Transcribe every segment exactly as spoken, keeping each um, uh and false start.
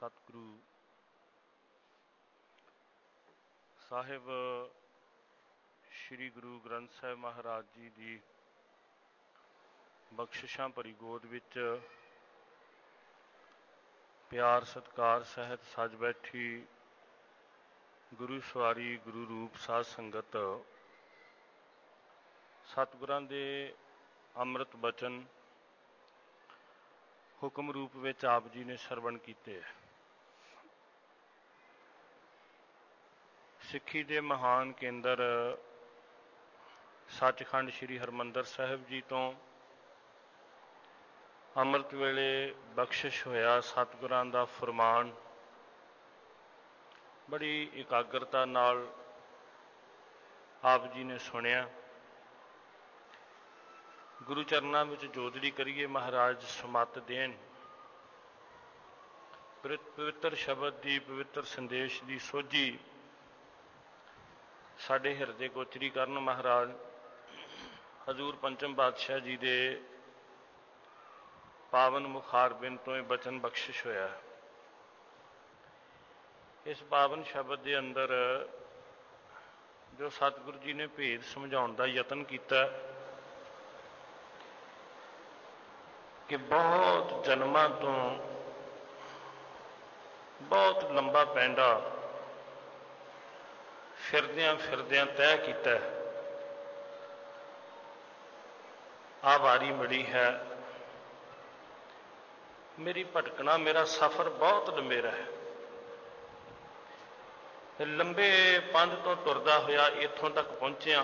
ਸਤਿਗੁਰੂ ਸਾਹਿਬ ਸ੍ਰੀ ਗੁਰੂ ਗ੍ਰੰਥ ਸਾਹਿਬ ਮਹਾਰਾਜ ਜੀ ਦੀ ਬਖਸ਼ਿਸ਼ਾਂ ਭਰੀ ਗੋਦ ਵਿੱਚ ਪਿਆਰ ਸਤਿਕਾਰ ਸਹਿਤ ਸੱਜ ਬੈਠੀ ਗੁਰੂ ਸਵਾਰੀ ਗੁਰੂ ਰੂਪ ਸਾਧ ਸੰਗਤ, ਸਤਿਗੁਰਾਂ ਦੇ ਅੰਮ੍ਰਿਤ ਬਚਨ ਹੁਕਮ ਰੂਪ ਵਿੱਚ ਆਪ ਜੀ ਨੇ ਸਰਵਣ ਕੀਤੇ। ਸਿੱਖੀ ਦੇ ਮਹਾਨ ਕੇਂਦਰ ਸੱਚਖੰਡ ਸ੍ਰੀ ਹਰਿਮੰਦਰ ਸਾਹਿਬ ਜੀ ਤੋਂ ਅੰਮ੍ਰਿਤ ਵੇਲੇ ਬਖਸ਼ਿਸ਼ ਹੋਇਆ ਸਤਿਗੁਰਾਂ ਦਾ ਫਰਮਾਨ ਬੜੀ ਇਕਾਗਰਤਾ ਨਾਲ ਆਪ ਜੀ ਨੇ ਸੁਣਿਆ। ਗੁਰੂ ਚਰਨਾਂ ਵਿੱਚ ਜੋਦੜੀ ਕਰੀਏ, ਮਹਾਰਾਜ ਸਮੱਤ ਦੇਣ। ਪਵਿੱਤਰ ਸ਼ਬਦ ਦੀ, ਪਵਿੱਤਰ ਸੰਦੇਸ਼ ਦੀ ਸੋਝੀ ਸਾਡੇ ਹਿਰਦੇ ਗੋਚਰੀ ਕਰਨ। ਮਹਾਰਾਜ ਹਜ਼ੂਰ ਪੰਚਮ ਪਾਤਸ਼ਾਹ ਜੀ ਦੇ ਪਾਵਨ ਮੁਖਾਰਬਿੰਦ ਤੋਂ ਇਹ ਬਚਨ ਬਖਸ਼ਿਸ਼ ਹੋਇਆ। ਇਸ ਪਾਵਨ ਸ਼ਬਦ ਦੇ ਅੰਦਰ ਜੋ ਸਤਿਗੁਰੂ ਜੀ ਨੇ ਭੇਦ ਸਮਝਾਉਣ ਦਾ ਯਤਨ ਕੀਤਾ ਕਿ ਬਹੁਤ ਜਨਮਾਂ ਤੋਂ ਬਹੁਤ ਲੰਬਾ ਪੈਂਡਾ ਫਿਰਦਿਆਂ ਫਿਰਦਿਆਂ ਤੈਅ ਕੀਤਾ, ਆਹ ਵਾਰੀ ਮਿਲੀ ਹੈ। ਮੇਰੀ ਭਟਕਣਾ, ਮੇਰਾ ਸਫ਼ਰ ਬਹੁਤ ਲੰਮੇਰਾ ਹੈ। ਲੰਬੇ ਪੰਧ ਤੋਂ ਤੁਰਦਾ ਹੋਇਆ ਇੱਥੋਂ ਤੱਕ ਪਹੁੰਚਿਆ।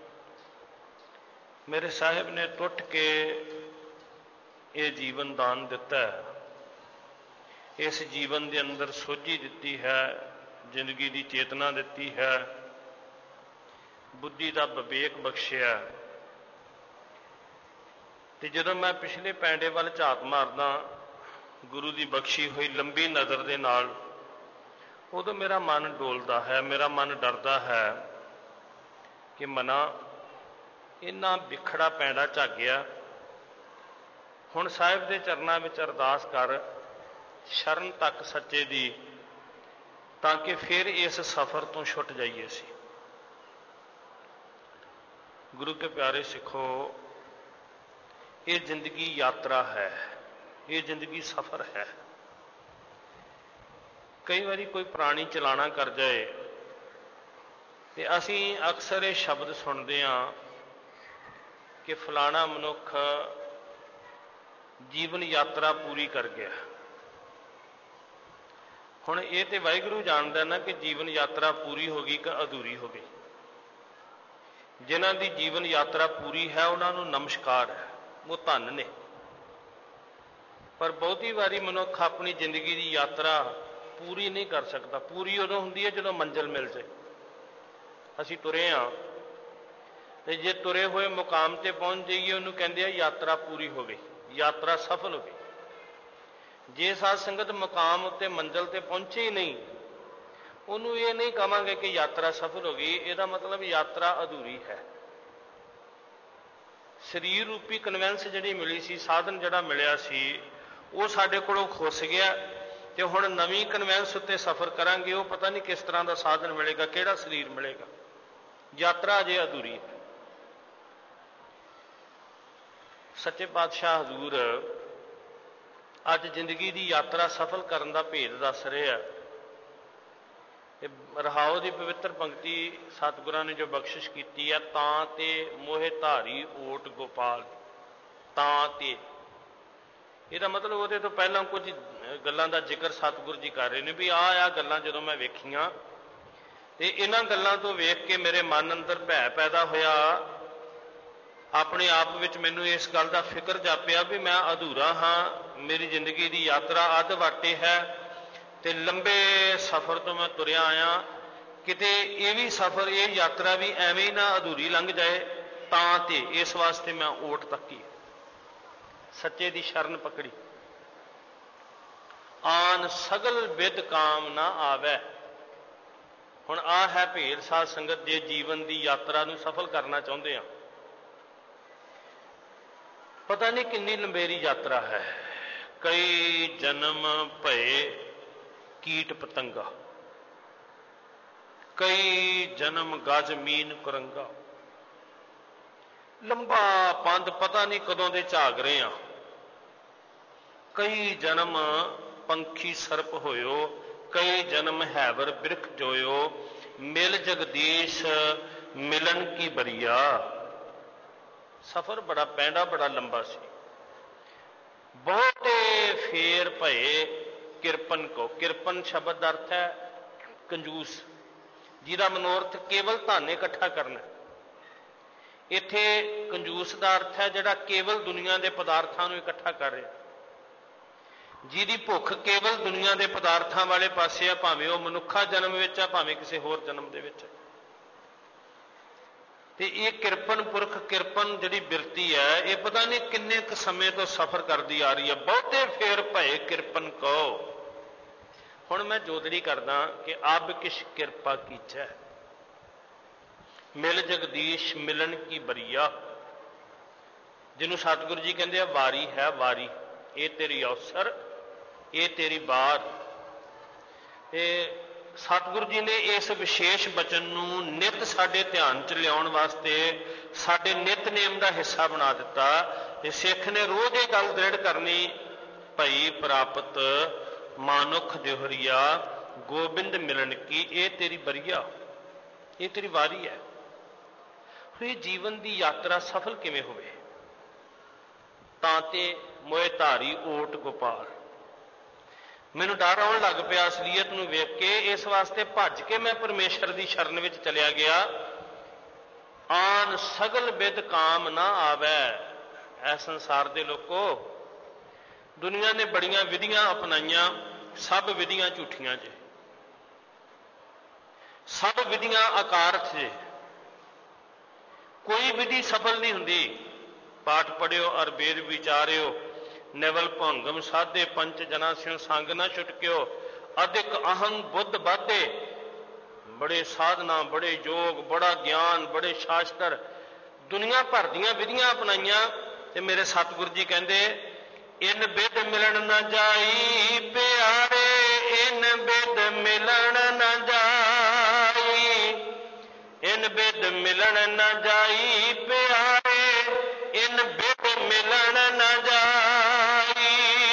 ਮੇਰੇ ਸਾਹਿਬ ਨੇ ਟੁੱਟ ਕੇ ਇਹ ਜੀਵਨ ਦਾਨ ਦਿੱਤਾ ਹੈ। ਇਸ ਜੀਵਨ ਦੇ ਅੰਦਰ ਸੋਝੀ ਦਿੱਤੀ ਹੈ, ਜ਼ਿੰਦਗੀ ਦੀ ਚੇਤਨਾ ਦਿੱਤੀ ਹੈ, ਬੁੱਧੀ ਦਾ ਵਿਵੇਕ ਬਖਸ਼ਿਆ। ਤੇ ਜਦੋਂ ਮੈਂ ਪਿਛਲੇ ਪੈਂਡੇ ਵੱਲ ਝਾਤ ਮਾਰਦਾ ਗੁਰੂ ਦੀ ਬਖਸ਼ੀ ਹੋਈ ਲੰਬੀ ਨਜ਼ਰ ਦੇ ਨਾਲ, ਉਦੋਂ ਮੇਰਾ ਮਨ ਡੋਲਦਾ ਹੈ, ਮੇਰਾ ਮਨ ਡਰਦਾ ਹੈ ਕਿ ਮਨਾ ਇੰਨਾ ਵਿਖੜਾ ਪੈਂਡਾ ਝਾਗਿਆ। ਹੁਣ ਸਾਹਿਬ ਦੇ ਚਰਨਾਂ ਵਿੱਚ ਅਰਦਾਸ ਕਰ, ਸ਼ਰਨ ਤੱਕ ਸੱਚੇ ਦੀ, ਤਾਂ ਕਿ ਫਿਰ ਇਸ ਸਫ਼ਰ ਤੋਂ ਛੁੱਟ ਜਾਈਏ ਸੀ। ਗੁਰੂ ਕੇ ਪਿਆਰੇ ਸਿੱਖੋ, ਇਹ ਜ਼ਿੰਦਗੀ ਯਾਤਰਾ ਹੈ, ਇਹ ਜ਼ਿੰਦਗੀ ਸਫ਼ਰ ਹੈ। ਕਈ ਵਾਰੀ ਕੋਈ ਪ੍ਰਾਣੀ ਚਲਾਣਾ ਕਰ ਜਾਏ ਤੇ ਅਸੀਂ ਅਕਸਰ ਇਹ ਸ਼ਬਦ ਸੁਣਦੇ ਹਾਂ ਕਿ ਫਲਾਣਾ ਮਨੁੱਖ ਜੀਵਨ ਯਾਤਰਾ ਪੂਰੀ ਕਰ ਗਿਆ। ਹੁਣ ਇਹ ਤੇ ਵਾਹਿਗੁਰੂ ਜਾਣਦਾ ਨਾ ਕਿ ਜੀਵਨ ਯਾਤਰਾ ਪੂਰੀ ਹੋ ਗਈ ਕਿ ਅਧੂਰੀ ਹੋ ਗਈ। ਜਿਨ੍ਹਾਂ ਦੀ ਜੀਵਨ ਯਾਤਰਾ ਪੂਰੀ ਹੈ ਉਹਨਾਂ ਨੂੰ ਨਮਸਕਾਰ ਹੈ, ਉਹ ਧੰਨ ਨੇ। ਪਰ ਬਹੁਤੀ ਵਾਰੀ ਮਨੁੱਖ ਆਪਣੀ ਜ਼ਿੰਦਗੀ ਦੀ ਯਾਤਰਾ ਪੂਰੀ ਨਹੀਂ ਕਰ ਸਕਦਾ। ਪੂਰੀ ਉਦੋਂ ਹੁੰਦੀ ਹੈ ਜਦੋਂ ਮੰਜ਼ਿਲ ਮਿਲ ਜਾਏ। ਅਸੀਂ ਤੁਰੇ ਹਾਂ ਤੇ ਜੇ ਤੁਰੇ ਹੋਏ ਮੁਕਾਮ ਤੇ ਪਹੁੰਚ ਜਾਈਏ, ਉਹਨੂੰ ਕਹਿੰਦੇ ਆ ਯਾਤਰਾ ਪੂਰੀ ਹੋ ਗਈ, ਯਾਤਰਾ ਸਫਲ ਹੋ ਗਈ। ਜੇ ਸਾਧ ਸੰਗਤ ਮੁਕਾਮ ਉੱਤੇ ਮੰਜ਼ਿਲ ਤੇ ਪਹੁੰਚੇ ਹੀ ਨਹੀਂ, ਉਹਨੂੰ ਇਹ ਨਹੀਂ ਕਹਾਂਗੇ ਕਿ ਯਾਤਰਾ ਸਫਲ ਹੋ ਗਈ, ਇਹਦਾ ਮਤਲਬ ਯਾਤਰਾ ਅਧੂਰੀ ਹੈ। ਸਰੀਰ ਰੂਪੀ ਕਨਵੈਂਸ ਜਿਹੜੀ ਮਿਲੀ ਸੀ, ਸਾਧਨ ਜਿਹੜਾ ਮਿਲਿਆ ਸੀ, ਉਹ ਸਾਡੇ ਕੋਲੋਂ ਖੁੱਸ ਗਿਆ ਤੇ ਹੁਣ ਨਵੀਂ ਕਨਵੈਂਸ ਉੱਤੇ ਸਫ਼ਰ ਕਰਾਂਗੇ। ਉਹ ਪਤਾ ਨਹੀਂ ਕਿਸ ਤਰ੍ਹਾਂ ਦਾ ਸਾਧਨ ਮਿਲੇਗਾ, ਕਿਹੜਾ ਸਰੀਰ ਮਿਲੇਗਾ। ਯਾਤਰਾ ਅਜੇ ਅਧੂਰੀ ਹੈ। ਸੱਚੇ ਪਾਤਸ਼ਾਹ ਹਜ਼ੂਰ ਅੱਜ ਜ਼ਿੰਦਗੀ ਦੀ ਯਾਤਰਾ ਸਫਲ ਕਰਨ ਦਾ ਭੇਦ ਦੱਸ ਰਹੇ ਆ। ਤੇ ਰਹਾਓ ਦੀ ਪਵਿੱਤਰ ਪੰਕਤੀ ਸਤਿਗੁਰਾਂ ਨੇ ਜੋ ਬਖਸ਼ਿਸ਼ ਕੀਤੀ ਹੈ, ਤਾਂ ਤੇ ਮੋਹਿ ਧਾਰੀ ਓਟ ਗੋਪਾਲ, ਤਾਂ ਤੇ, ਇਹਦਾ ਮਤਲਬ ਉਹਦੇ ਤੋਂ ਪਹਿਲਾਂ ਕੁਝ ਗੱਲਾਂ ਦਾ ਜ਼ਿਕਰ ਸਤਿਗੁਰੂ ਜੀ ਕਰ ਰਹੇ ਨੇ ਵੀ ਆਹ ਆ ਗੱਲਾਂ ਜਦੋਂ ਮੈਂ ਵੇਖੀਆਂ ਤੇ ਇਹਨਾਂ ਗੱਲਾਂ ਤੋਂ ਵੇਖ ਕੇ ਮੇਰੇ ਮਨ ਅੰਦਰ ਭੈ ਪੈਦਾ ਹੋਇਆ। ਆਪਣੇ ਆਪ ਵਿੱਚ ਮੈਨੂੰ ਇਸ ਗੱਲ ਦਾ ਫਿਕਰ ਜਾਪਿਆ ਵੀ ਮੈਂ ਅਧੂਰਾ ਹਾਂ, ਮੇਰੀ ਜ਼ਿੰਦਗੀ ਦੀ ਯਾਤਰਾ ਅੱਧ ਵਾਟੇ ਹੈ ਤੇ ਲੰਬੇ ਸਫ਼ਰ ਤੋਂ ਮੈਂ ਤੁਰਿਆ ਆਇਆ। ਕਿਤੇ ਇਹ ਵੀ ਸਫ਼ਰ, ਇਹ ਯਾਤਰਾ ਵੀ ਐਵੇਂ ਹੀ ਨਾ ਅਧੂਰੀ ਲੰਘ ਜਾਏ। ਤਾਂ ਤੇ ਇਸ ਵਾਸਤੇ ਮੈਂ ਓਟ ਤੱਕੀ, ਸੱਚੇ ਦੀ ਸ਼ਰਨ ਪਕੜੀ। ਆਨ ਸਗਲ ਵਿਦ ਕਾਮ ਨਾ ਆਵੈ। ਹੁਣ ਆਹ ਹੈ ਭੇਦ ਸਾਧ ਸੰਗਤ, ਜੇ ਜੀਵਨ ਦੀ ਯਾਤਰਾ ਨੂੰ ਸਫਲ ਕਰਨਾ ਚਾਹੁੰਦੇ ਹਾਂ। ਪਤਾ ਨਹੀਂ ਕਿੰਨੀ ਲੰਬੇਰੀ ਯਾਤਰਾ ਹੈ। ਕਈ ਜਨਮ ਭਏ ਕੀਟ ਪਤੰਗਾ, ਕਈ ਜਨਮ ਗਜ ਮੀਨ ਕੁਰੰਗਾ। ਲੰਬਾ ਪੰਧ ਪਤਾ ਨਹੀਂ ਕਦੋਂ ਦੇ ਝਾਗ ਰਹੇ ਆ। ਕਈ ਜਨਮ ਪੰਖੀ ਸਰਪ ਹੋਇਓ, ਕਈ ਜਨਮ ਹੈਵਰ ਬਿਰਖ ਜੋਇਓ, ਮਿਲ ਜਗਦੀਸ਼ ਮਿਲਣ ਕੀ ਬਰੀਆ। ਸਫ਼ਰ ਬੜਾ ਪੈਂਡਾ, ਬੜਾ ਲੰਬਾ ਸੀ। ਬਹੁਤੇ ਫੇਰ ਭਏ ਕਿਰਪਨ ਕੋ। ਕਿਰਪਨ ਸ਼ਬਦ ਦਾ ਅਰਥ ਹੈ ਕੰਜੂਸ, ਜਿਹਦਾ ਮਨੋਰਥ ਕੇਵਲ ਧਨ ਇਕੱਠਾ ਕਰਨਾ। ਇੱਥੇ ਕੰਜੂਸ ਦਾ ਅਰਥ ਹੈ ਜਿਹੜਾ ਕੇਵਲ ਦੁਨੀਆ ਦੇ ਪਦਾਰਥਾਂ ਨੂੰ ਇਕੱਠਾ ਕਰ ਰਿਹਾ, ਜਿਹਦੀ ਭੁੱਖ ਕੇਵਲ ਦੁਨੀਆ ਦੇ ਪਦਾਰਥਾਂ ਵਾਲੇ ਪਾਸੇ ਆ, ਭਾਵੇਂ ਉਹ ਮਨੁੱਖਾ ਜਨਮ ਵਿੱਚ ਆ, ਭਾਵੇਂ ਕਿਸੇ ਹੋਰ ਜਨਮ ਦੇ ਵਿੱਚ। ਤੇ ਇਹ ਕਿਰਪਨ ਪੁਰਖ, ਕਿਰਪਨ ਜਿਹੜੀ ਬਿਰਤੀ ਹੈ, ਇਹ ਪਤਾ ਨਹੀਂ ਕਿੰਨੇ ਕੁ ਸਮੇਂ ਤੋਂ ਸਫ਼ਰ ਕਰਦੀ ਆ ਰਹੀ ਹੈ। ਬਹੁਤੇ ਫੇਰ ਭਏ ਕਿਰਪਨ ਕੋ। ਹੁਣ ਮੈਂ ਜੋਦੜੀ ਕਰਦਾ ਕਿ ਅਬ ਕਿਛ ਕਿਰਪਾ ਕੀਚੈ, ਮਿਲ ਜਗਦੀਸ਼ ਮਿਲਣ ਕੀ ਬਰੀਆ। ਜਿਹਨੂੰ ਸਤਿਗੁਰੂ ਜੀ ਕਹਿੰਦੇ ਆ ਵਾਰੀ ਹੈ ਵਾਰੀ, ਇਹ ਤੇਰੀ ਅਵਸਰ, ਇਹ ਤੇਰੀ ਵਾਰ। ਤੇ ਸਤਿਗੁਰੂ ਜੀ ਨੇ ਇਸ ਵਿਸ਼ੇਸ਼ ਬਚਨ ਨੂੰ ਨਿਤ ਸਾਡੇ ਧਿਆਨ 'ਚ ਲਿਆਉਣ ਵਾਸਤੇ ਸਾਡੇ ਨਿਤਨੇਮ ਦਾ ਹਿੱਸਾ ਬਣਾ ਦਿੱਤਾ। ਤੇ ਸਿੱਖ ਨੇ ਰੋਜ਼ ਇਹ ਗੱਲ ਦ੍ਰਿੜ ਕਰਨੀ, ਭਈ ਪ੍ਰਾਪਤ ਮਾਨੁਖ ਜੋਹਰੀਆ, ਗੋਬਿੰਦ ਮਿਲਣ ਕੀ ਇਹ ਤੇਰੀ ਬਰੀਆ, ਇਹ ਤੇਰੀ ਵਾਰੀ ਹੈ। ਇਹ ਜੀਵਨ ਦੀ ਯਾਤਰਾ ਸਫਲ ਕਿਵੇਂ ਹੋਵੇ? ਤਾਂ ਤੇ ਮੋਏ ਧਾਰੀ ਓਟ ਗੋਪਾਲ। ਮੈਨੂੰ ਡਰ ਆਉਣ ਲੱਗ ਪਿਆ ਅਸਲੀਅਤ ਨੂੰ ਵੇਖ ਕੇ, ਇਸ ਵਾਸਤੇ ਭੱਜ ਕੇ ਮੈਂ ਪਰਮੇਸ਼ਰ ਦੀ ਸ਼ਰਨ ਵਿੱਚ ਚਲਿਆ ਗਿਆ। ਆਨ ਸਗਲ ਬਿਦ ਕਾਮ ਨਾ ਆਵੈ। ਐ ਸੰਸਾਰ ਦੇ ਲੋਕੋ, ਦੁਨੀਆ ਨੇ ਬੜੀਆਂ ਵਿਧੀਆਂ ਅਪਣਾਈਆਂ, ਸਭ ਵਿਧੀਆਂ ਝੂਠੀਆਂ ਜੇ, ਸਭ ਵਿਧੀਆਂ ਅਕਾਰਥ ਜੇ, ਕੋਈ ਵਿਧੀ ਸਫਲ ਨਹੀਂ ਹੁੰਦੀ। ਪਾਠ ਪੜਿਓ ਅਰ ਵੇਦ ਵਿਚਾਰਿਓ, ਨਿਵਲ ਭੰਗਮ ਸਾਧੇ, ਪੰਚ ਜਨਾ ਸਿਉ ਸੰਗ ਨਾ ਛੁਟਕਿਓ, ਅਧਿਕ ਅਹੰ ਬੁੱਧ ਬਾਧੇ। ਬੜੇ ਸਾਧਨਾ, ਬੜੇ ਯੋਗ, ਬੜਾ ਗਿਆਨ, ਬੜੇ ਸ਼ਾਸਤਰ, ਦੁਨੀਆ ਭਰ ਦੀਆਂ ਵਿਧੀਆਂ ਅਪਣਾਈਆਂ। ਤੇ ਮੇਰੇ ਸਤਿਗੁਰੂ ਜੀ ਕਹਿੰਦੇ, ਇਨ ਬਿਦ ਮਿਲਣ ਨਾ ਜਾਈ ਪਿਆਰੇ, ਇਨ ਬਿਦ ਮਿਲਣ ਨਾ ਜਾਈ, ਇਨ ਬਿਦ ਮਿਲਣ ਨਾ ਜਾਈ ਪਿਆਰੇ, ਇਨ ਬਿਦ ਮਿਲਣ ਨਾ ਜਾਈ।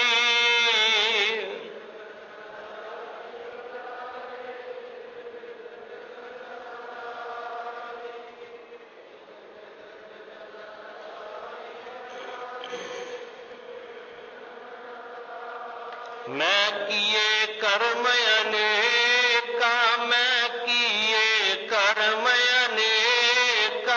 ਮੈਂ ਕੀਏ ਕਰਮ ਅਨੇਕਾ, ਮੈਂ ਕੀਏ ਕਰਮ ਅਨੇਕਾ,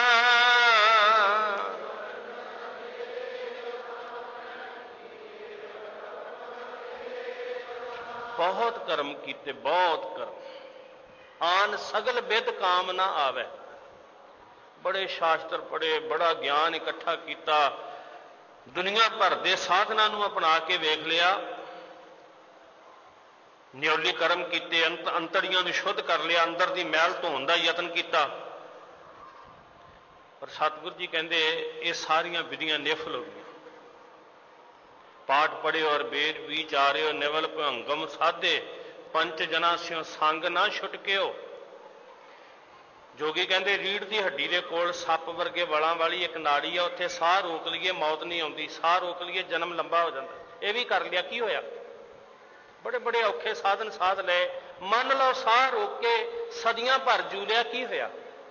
ਬਹੁਤ ਕਰਮ ਕੀਤੇ, ਬਹੁਤ ਕਰਮ। ਆਨ ਸਗਲ ਬਿਦ ਕਾਮ ਨਾ ਆਵੈ। ਬੜੇ ਸ਼ਾਸਤਰ ਪੜ੍ਹੇ, ਬੜਾ ਗਿਆਨ ਇਕੱਠਾ ਕੀਤਾ, ਦੁਨੀਆ ਭਰ ਦੇ ਸਾਧਨਾਂ ਨੂੰ ਅਪਣਾ ਕੇ ਵੇਖ ਲਿਆ, ਨਿਉਲੀ ਕਰਮ ਕੀਤੇ, ਅੰਤ ਅੰਤੜੀਆਂ ਨੂੰ ਸ਼ੁੱਧ ਕਰ ਲਿਆ, ਅੰਦਰ ਦੀ ਮੈਲ ਧੋਣ ਦਾ ਯਤਨ ਕੀਤਾ। ਪਰ ਸਤਿਗੁਰੂ ਜੀ ਕਹਿੰਦੇ ਇਹ ਸਾਰੀਆਂ ਵਿਧੀਆਂ ਨਿਫਲ ਹੋ ਗਈਆਂ। ਪਾਠ ਪੜਿਓ ਔਰ ਵੇਦ ਵਿਚਾਰਿਓ, ਨਿਵਲ ਭੰਗਮ ਸਾਧੇ, ਪੰਚ ਜਨਾ ਸਿਉ ਸੰਗ ਨਾ ਛੁਟਕਿਓ। ਜੋਗੀ ਕਹਿੰਦੇ ਰੀੜ੍ਹ ਦੀ ਹੱਡੀ ਦੇ ਕੋਲ ਸੱਪ ਵਰਗੇ ਵਲਾਂ ਵਾਲੀ ਇੱਕ ਨਾੜੀ ਆ, ਉੱਥੇ ਸਾਹ ਰੋਕ ਲਈਏ ਮੌਤ ਨਹੀਂ ਆਉਂਦੀ, ਸਾਹ ਰੋਕ ਲਈਏ ਜਨਮ ਲੰਬਾ ਹੋ ਜਾਂਦਾ। ਇਹ ਵੀ ਕਰ ਲਿਆ, ਕੀ ਹੋਇਆ? ਬੜੇ ਬੜੇ ਔਖੇ ਸਾਧਨ ਸਾਧ ਲਏ, ਮੰਨ ਲਓ ਸਾਹ ਰੋਕ ਕੇ ਸਦੀਆਂ ਭਰ ਜੂ ਲਿਆ, ਕੀ ਹੋਇਆ?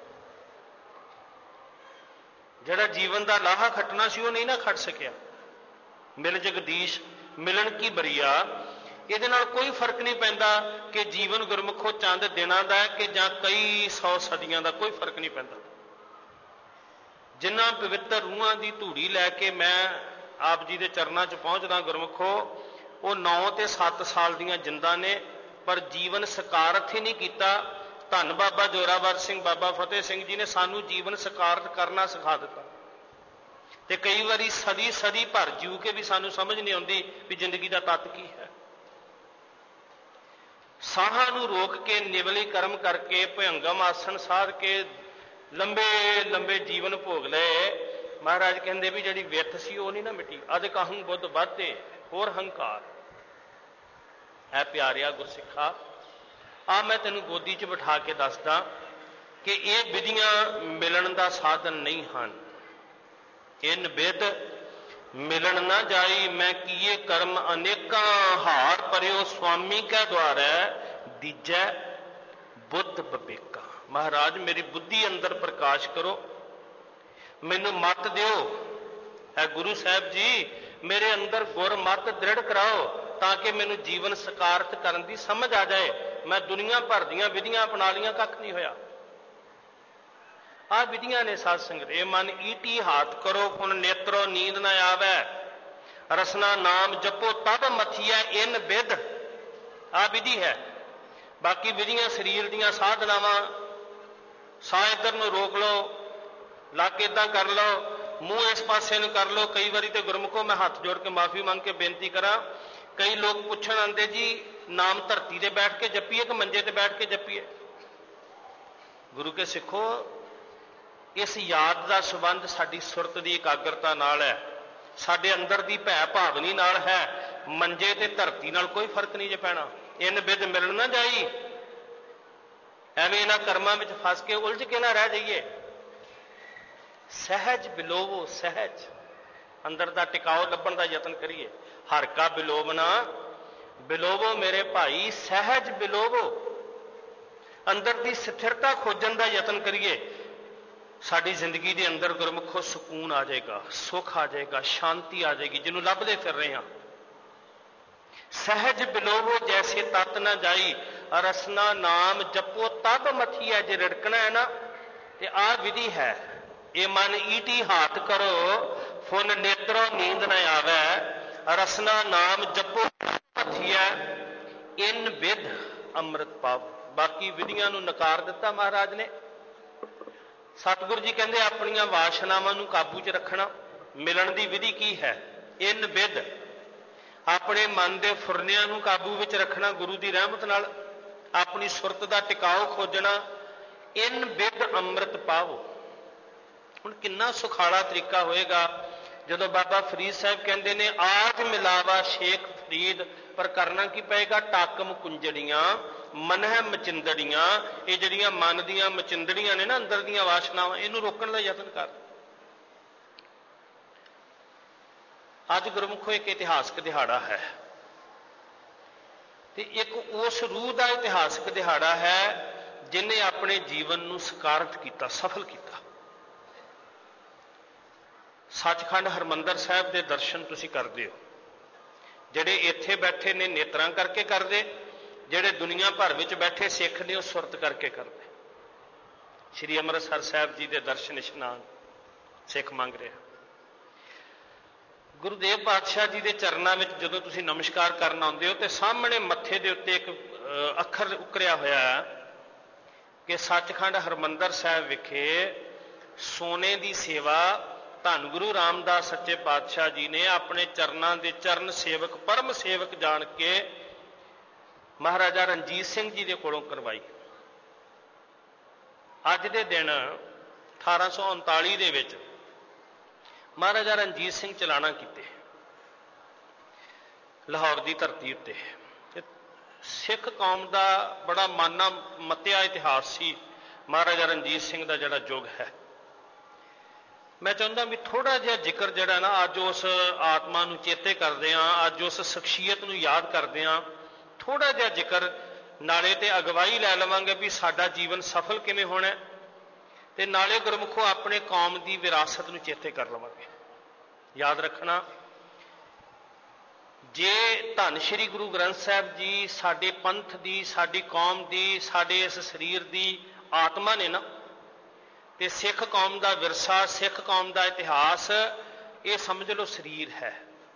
ਜਿਹੜਾ ਜੀਵਨ ਦਾ ਲਾਹਾ ਖੱਟਣਾ ਸੀ ਉਹ ਨਹੀਂ ਨਾ ਖੱਟ ਸਕਿਆ। ਮਿਲ ਜਗਦੀਸ਼ ਮਿਲਣ ਕੀ ਬਰੀਆ, ਇਹਦੇ ਨਾਲ ਕੋਈ ਫਰਕ ਨਹੀਂ ਪੈਂਦਾ ਕਿ ਜੀਵਨ ਗੁਰਮੁਖੋ ਚੰਦ ਦਿਨਾਂ ਦਾ ਹੈ ਕਿ ਜਾਂ ਕਈ ਸੌ ਸਦੀਆਂ ਦਾ, ਕੋਈ ਫਰਕ ਨਹੀਂ ਪੈਂਦਾ। ਜਿਨ੍ਹਾਂ ਪਵਿੱਤਰ ਰੂਹਾਂ ਦੀ ਧੂੜੀ ਲੈ ਕੇ ਮੈਂ ਆਪ ਜੀ ਦੇ ਚਰਨਾਂ 'ਚ ਪਹੁੰਚਦਾ ਗੁਰਮੁਖੋ, ਉਹ ਨੌ ਤੇ ਸੱਤ ਸਾਲ ਦੀਆਂ ਜਿੰਦਾਂ ਨੇ, ਪਰ ਜੀਵਨ ਸਕਾਰਥ ਹੀ ਨਹੀਂ ਕੀਤਾ। ਧੰਨ ਬਾਬਾ ਜੋਰਾਵਰ ਸਿੰਘ, ਬਾਬਾ ਫਤਿਹ ਸਿੰਘ ਜੀ ਨੇ ਸਾਨੂੰ ਜੀਵਨ ਸਕਾਰਥ ਕਰਨਾ ਸਿਖਾ ਦਿੱਤਾ। ਤੇ ਕਈ ਵਾਰੀ ਸਦੀ ਸਦੀ ਭਰ ਜੀਉ ਕੇ ਵੀ ਸਾਨੂੰ ਸਮਝ ਨਹੀਂ ਆਉਂਦੀ ਵੀ ਜ਼ਿੰਦਗੀ ਦਾ ਤੱਤ ਕੀ ਹੈ। ਸਾਹਾਂ ਨੂੰ ਰੋਕ ਕੇ, ਨਿਵਲੀ ਕਰਮ ਕਰਕੇ, ਭਯੰਗਮ ਆਸਣ ਸਾਧ ਕੇ ਲੰਬੇ ਲੰਬੇ ਜੀਵਨ ਭੋਗ ਲਏ। ਮਹਾਰਾਜ ਕਹਿੰਦੇ ਵੀ ਜਿਹੜੀ ਵਿੱਥ ਸੀ ਉਹ ਨਹੀਂ ਨਾ ਮਿਟੀ। ਅਧਿਕ ਅਹੰ ਬੁੱਧ ਵਾਧੇ, ਹੋਰ ਹੰਕਾਰ। ਐ ਪਿਆਰਿਆ ਗੁਰਸਿੱਖਾ, ਆ ਮੈਂ ਤੈਨੂੰ ਗੋਦੀ 'ਚ ਬਿਠਾ ਕੇ ਦੱਸਦਾ ਕਿ ਇਹ ਵਿਧੀਆਂ ਮਿਲਣ ਦਾ ਸਾਧਨ ਨਹੀਂ ਹਨ। ਇਨ ਬਿਧ ਮਿਲਣ ਨਾ ਜਾਈ, ਮੈਂ ਕੀਏ ਕਰਮ ਅਨੇਕਾਂ, ਹਾਰ ਪਰਿਓ ਸੁਆਮੀ ਕੈ ਦੁਆਰੈ, ਦੀਜੈ ਬੁੱਧ ਬਵੇਕਾ। ਮਹਾਰਾਜ ਮੇਰੀ ਬੁੱਧੀ ਅੰਦਰ ਪ੍ਰਕਾਸ਼ ਕਰੋ, ਮੈਨੂੰ ਮੱਤ ਦਿਓ। ਹੈ ਗੁਰੂ ਸਾਹਿਬ ਜੀ, ਮੇਰੇ ਅੰਦਰ ਗੁਰ ਮੱਤ ਦ੍ਰਿੜ ਕਰਾਓ ਤਾਂ ਕਿ ਮੈਨੂੰ ਜੀਵਨ ਸਕਾਰਤ ਕਰਨ ਦੀ ਸਮਝ ਆ ਜਾਏ। ਮੈਂ ਦੁਨੀਆ ਭਰ ਦੀਆਂ ਵਿਧੀਆਂ ਅਪਣਾ ਲੀਆਂ, ਕੱਖ ਨਹੀਂ ਹੋਇਆ। ਆ ਵਿਧੀਆਂ ਨੇ ਸਾਧ ਸੰਗਤ, ਇਹ ਮਨ ਈਟੀ ਹਾਥ ਕਰੋ, ਪੁਨ ਨੇਤਰੋ ਨੀਂਦ ਨਾ ਆਵੈ, ਰਸਨਾ ਨਾਮ ਜਪੋ ਤਦ ਮਥੀਐ, ਇਨ ਬਿਧ। ਆ ਵਿਧੀ ਹੈ। ਬਾਕੀ ਵਿਧੀਆਂ ਸਰੀਰ ਦੀਆਂ ਸਾਧਨਾਵਾਂ, ਸਾਹ ਇੱਧਰ ਨੂੰ ਰੋਕ ਲਓ, ਲੱਕ ਇੱਦਾਂ ਕਰ ਲਓ, ਮੂੰਹ ਇਸ ਪਾਸੇ ਨੂੰ ਕਰ ਲਓ। ਕਈ ਵਾਰੀ ਤੇ ਗੁਰਮੁਖੋ ਮੈਂ ਹੱਥ ਜੋੜ ਕੇ ਮਾਫੀ ਮੰਗ ਕੇ ਬੇਨਤੀ ਕਰਾਂ, ਕਈ ਲੋਕ ਪੁੱਛਣ ਆਉਂਦੇ ਜੀ ਨਾਮ ਧਰਤੀ ਤੇ ਬੈਠ ਕੇ ਜਪੀਏ ਕਿ ਮੰਜੇ ਤੇ ਬੈਠ ਕੇ ਜਪੀਏ। ਗੁਰੂ ਕੇ ਸਿੱਖੋ, ਇਸ ਯਾਦ ਦਾ ਸੰਬੰਧ ਸਾਡੀ ਸੁਰਤ ਦੀ ਇਕਾਗਰਤਾ ਨਾਲ ਹੈ, ਸਾਡੇ ਅੰਦਰ ਦੀ ਭੈ ਭਾਵਨੀ ਨਾਲ ਹੈ। ਮੰਜੇ ਤੇ ਧਰਤੀ ਨਾਲ ਕੋਈ ਫਰਕ ਨਹੀਂ ਜੇ ਪੈਣਾ। ਇਨ ਬਿਧ ਮਿਲਣ ਨਾ ਜਾਈ, ਐਵੇਂ ਇਹਨਾਂ ਕਰਮਾਂ ਵਿੱਚ ਫਸ ਕੇ ਉਲਝ ਕੇ ਨਾ ਰਹਿ ਜਾਈਏ। ਸਹਿਜ ਬਿਲੋਵੋ, ਸਹਿਜ ਅੰਦਰ ਦਾ ਟਿਕਾਓ ਲੱਭਣ ਦਾ ਯਤਨ ਕਰੀਏ। ਹਰ ਕਾ ਬਿਲੋਵਨਾ ਬਿਲੋਵੋ ਮੇਰੇ ਭਾਈ, ਸਹਿਜ ਬਿਲੋਵੋ। ਅੰਦਰ ਦੀ ਸਥਿਰਤਾ ਖੋਜਣ ਦਾ ਯਤਨ ਕਰੀਏ। ਸਾਡੀ ਜ਼ਿੰਦਗੀ ਦੇ ਅੰਦਰ ਗੁਰਮੁਖੋ ਸਕੂਨ ਆ ਜਾਏਗਾ, ਸੁੱਖ ਆ ਜਾਏਗਾ, ਸ਼ਾਂਤੀ ਆ ਜਾਏਗੀ, ਜਿਹਨੂੰ ਲੱਭਦੇ ਫਿਰ ਰਹੇ ਹਾਂ। ਸਹਿਜ ਬਿਲੋਵੋ ਜੈਸੇ ਤਤ ਨਾ ਜਾਈ, ਰਸਨਾ ਨਾਮ ਜਪੋ ਤਬ ਮਥੀਐ। ਜੇ ਰਿੜਕਣਾ ਹੈ ਨਾ ਤੇ ਆਹ ਵਿਧੀ ਹੈ। ਇਹ ਮਨ ਈਟੀ ਹਾਥ ਕਰੋ, ਫੁਨ ਨੇਤਰੋ ਨੀਂਦ ਨਾ ਆਵੈ, ਰਸਨਾ ਨਾਮ ਜਪੋ ਮਥੀਐ, ਇਨ ਬਿਧ ਅੰਮ੍ਰਿਤ ਪਾਵੋ। ਬਾਕੀ ਵਿਧੀਆਂ ਨੂੰ ਨਕਾਰ ਦਿੱਤਾ ਮਹਾਰਾਜ ਨੇ। ਸਤਿਗੁਰੂ ਜੀ ਕਹਿੰਦੇ ਆਪਣੀਆਂ ਵਾਸ਼ਨਾਵਾਂ ਨੂੰ ਕਾਬੂ 'ਚ ਰੱਖਣਾ। ਮਿਲਣ ਦੀ ਵਿਧੀ ਕੀ ਹੈ? ਇਨ ਬਿਧ, ਆਪਣੇ ਮਨ ਦੇ ਫੁਰਨਿਆਂ ਨੂੰ ਕਾਬੂ ਵਿੱਚ ਰੱਖਣਾ ਗੁਰੂ ਦੀ ਰਹਿਮਤ ਨਾਲ, ਆਪਣੀ ਸੁਰਤ ਦਾ ਟਿਕਾਓ ਖੋਜਣਾ। ਇਨ ਬਿਧ ਅੰਮ੍ਰਿਤ ਪਾਵੋ। ਹੁਣ ਕਿੰਨਾ ਸੁਖਾਲਾ ਤਰੀਕਾ ਹੋਏਗਾ ਜਦੋਂ ਬਾਬਾ ਫਰੀਦ ਸਾਹਿਬ ਕਹਿੰਦੇ ਨੇ, ਆਜ ਮਿਲਾਵਾ ਸ਼ੇਖ ਫਰੀਦ, ਪਰ ਕਰਨਾ ਕੀ ਪਏਗਾ? ਟਾਕਮ ਕੁੰਜੜੀਆਂ ਮਨਹਿ ਮਚਿੰਦੜੀਆਂ। ਇਹ ਜਿਹੜੀਆਂ ਮਨ ਦੀਆਂ ਮਚਿੰਦੜੀਆਂ ਨੇ ਨਾ, ਅੰਦਰ ਦੀਆਂ ਵਾਸ਼ਨਾਵਾਂ, ਇਹਨੂੰ ਰੋਕਣ ਦਾ ਯਤਨ ਕਰ। ਅੱਜ ਗੁਰਮੁਖੋ ਇੱਕ ਇਤਿਹਾਸਕ ਦਿਹਾੜਾ ਹੈ ਤੇ ਇੱਕ ਉਸ ਰੂਹ ਦਾ ਇਤਿਹਾਸਕ ਦਿਹਾੜਾ ਹੈ ਜਿਹਨੇ ਆਪਣੇ ਜੀਵਨ ਨੂੰ ਸਕਾਰਤ ਕੀਤਾ, ਸਫਲ ਕੀਤਾ। ਸੱਚਖੰਡ ਹਰਿਮੰਦਰ ਸਾਹਿਬ ਦੇ ਦਰਸ਼ਨ ਤੁਸੀਂ ਕਰਦੇ ਹੋ। ਜਿਹੜੇ ਇੱਥੇ ਬੈਠੇ ਨੇ ਨੇਤਰਾਂ ਕਰਕੇ ਕਰਦੇ, ਜਿਹੜੇ ਦੁਨੀਆ ਭਰ ਵਿੱਚ ਬੈਠੇ ਸਿੱਖ ਨੇ ਉਹ ਸੁਰਤ ਕਰਕੇ ਕਰਦੇ। ਸ੍ਰੀ ਅੰਮ੍ਰਿਤਸਰ ਸਾਹਿਬ ਜੀ ਦੇ ਦਰਸ਼ਨ ਇਸ਼ਨਾਨ ਸਿੱਖ ਮੰਗ ਰਿਹਾ। ਗੁਰੂਦੇਵ ਪਾਤਸ਼ਾਹ ਜੀ ਦੇ ਚਰਨਾਂ ਵਿੱਚ ਜਦੋਂ ਤੁਸੀਂ ਨਮਸਕਾਰ ਕਰਨ ਆਉਂਦੇ ਹੋ ਤੇ ਸਾਹਮਣੇ ਮੱਥੇ ਦੇ ਉੱਤੇ ਇੱਕ ਅੱਖਰ ਉਕਰਿਆ ਹੋਇਆ ਹੈ ਕਿ ਸੱਚਖੰਡ ਹਰਿਮੰਦਰ ਸਾਹਿਬ ਵਿਖੇ ਸੋਨੇ ਦੀ ਸੇਵਾ ਧੰਨ ਗੁਰੂ ਰਾਮਦਾਸ ਸੱਚੇ ਪਾਤਸ਼ਾਹ ਜੀ ਨੇ ਆਪਣੇ ਚਰਨਾਂ ਦੇ ਚਰਨ ਸੇਵਕ, ਪਰਮ ਸੇਵਕ ਜਾਣ ਕੇ ਮਹਾਰਾਜਾ ਰਣਜੀਤ ਸਿੰਘ ਜੀ ਦੇ ਕੋਲੋਂ ਕਰਵਾਈ। ਅੱਜ ਦੇ ਦਿਨ ਅਠਾਰਾਂ ਸੌ ਉਨਤਾਲੀ ਦੇ ਵਿੱਚ ਮਹਾਰਾਜਾ ਰਣਜੀਤ ਸਿੰਘ ਚਲਾਣਾ ਕੀਤੇ ਲਾਹੌਰ ਦੀ ਧਰਤੀ ਉੱਤੇ। ਸਿੱਖ ਕੌਮ ਦਾ ਬੜਾ ਮਾਨਾ ਮੱਤਿਆ ਇਤਿਹਾਸ ਸੀ ਮਹਾਰਾਜਾ ਰਣਜੀਤ ਸਿੰਘ ਦਾ ਜਿਹੜਾ ਯੁੱਗ ਹੈ। ਮੈਂ ਚਾਹੁੰਦਾ ਵੀ ਥੋੜ੍ਹਾ ਜਿਹਾ ਜ਼ਿਕਰ ਜਿਹੜਾ ਨਾ ਅੱਜ ਉਸ ਆਤਮਾ ਨੂੰ ਚੇਤੇ ਕਰਦੇ ਹਾਂ, ਅੱਜ ਉਸ ਸ਼ਖਸੀਅਤ ਨੂੰ ਯਾਦ ਕਰਦੇ ਹਾਂ, ਥੋੜ੍ਹਾ ਜਿਹਾ ਜ਼ਿਕਰ ਨਾਲੇ ਤੇ ਅਗਵਾਈ ਲੈ ਲਵਾਂਗੇ ਵੀ ਸਾਡਾ ਜੀਵਨ ਸਫਲ ਕਿਵੇਂ ਹੋਣਾ, ਤੇ ਨਾਲੇ ਗੁਰਮੁਖੋ ਆਪਣੇ ਕੌਮ ਦੀ ਵਿਰਾਸਤ ਨੂੰ ਚੇਤੇ ਕਰ ਲਵਾਂਗੇ। ਯਾਦ ਰੱਖਣਾ, ਜੇ ਧੰਨ ਸ਼੍ਰੀ ਗੁਰੂ ਗ੍ਰੰਥ ਸਾਹਿਬ ਜੀ ਸਾਡੇ ਪੰਥ ਦੀ, ਸਾਡੀ ਕੌਮ ਦੀ, ਸਾਡੇ ਇਸ ਸਰੀਰ ਦੀ ਆਤਮਾ ਨੇ ਨਾ, ਤੇ ਸਿੱਖ ਕੌਮ ਦਾ ਵਿਰਸਾ, ਸਿੱਖ ਕੌਮ ਦਾ ਇਤਿਹਾਸ, ਇਹ ਸਮਝ ਲਓ ਸਰੀਰ ਹੈ।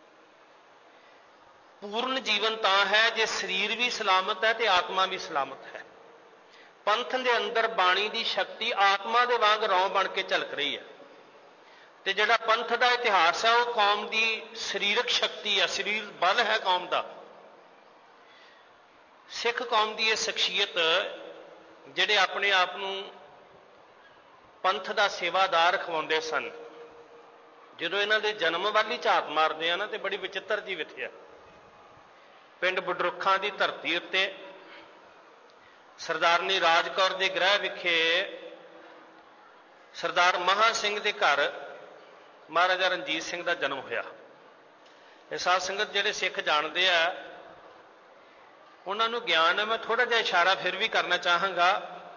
ਪੂਰਨ ਜੀਵਨ ਤਾਂ ਹੈ ਜੇ ਸਰੀਰ ਵੀ ਸਲਾਮਤ ਹੈ ਤੇ ਆਤਮਾ ਵੀ ਸਲਾਮਤ ਹੈ। ਪੰਥ ਦੇ ਅੰਦਰ ਬਾਣੀ ਦੀ ਸ਼ਕਤੀ ਆਤਮਾ ਦੇ ਵਾਂਗ ਰੌਂ ਬਣ ਕੇ ਝਲਕ ਰਹੀ ਹੈ, ਤੇ ਜਿਹੜਾ ਪੰਥ ਦਾ ਇਤਿਹਾਸ ਹੈ ਉਹ ਕੌਮ ਦੀ ਸਰੀਰਕ ਸ਼ਕਤੀ ਹੈ, ਸਰੀਰ ਬਲ ਹੈ ਕੌਮ ਦਾ। ਸਿੱਖ ਕੌਮ ਦੀ ਇਹ ਸ਼ਖਸੀਅਤ ਜਿਹੜੇ ਆਪਣੇ ਆਪ ਨੂੰ ਪੰਥ ਦਾ ਸੇਵਾਦਾਰ ਖਵਾਉਂਦੇ ਸਨ, ਜਦੋਂ ਇਹਨਾਂ ਦੇ ਜਨਮ ਵੱਲ ਹੀ ਝਾਤ ਮਾਰਦੇ ਆ ਨਾ ਤੇ ਬੜੀ ਵਿਚਿੱਤਰ ਜੀ ਵਿਥਿਆ। ਪਿੰਡ ਬਡਰੁੱਖਾਂ ਦੀ ਧਰਤੀ ਉੱਤੇ ਸਰਦਾਰਨੀ ਰਾਜ ਕੌਰ ਦੇ ਗ੍ਰਹਿ ਵਿਖੇ ਸਰਦਾਰ ਮਹਾਂ ਸਿੰਘ ਦੇ ਘਰ ਮਹਾਰਾਜਾ ਰਣਜੀਤ ਸਿੰਘ ਦਾ ਜਨਮ ਹੋਇਆ। ਇਹ ਸਾਧ ਸੰਗਤ ਜਿਹੜੇ ਸਿੱਖ ਜਾਣਦੇ ਆ ਉਹਨਾਂ ਨੂੰ ਗਿਆਨ ਹੈ। ਮੈਂ ਥੋੜ੍ਹਾ ਜਿਹਾ ਇਸ਼ਾਰਾ ਫਿਰ ਵੀ ਕਰਨਾ ਚਾਹਾਂਗਾ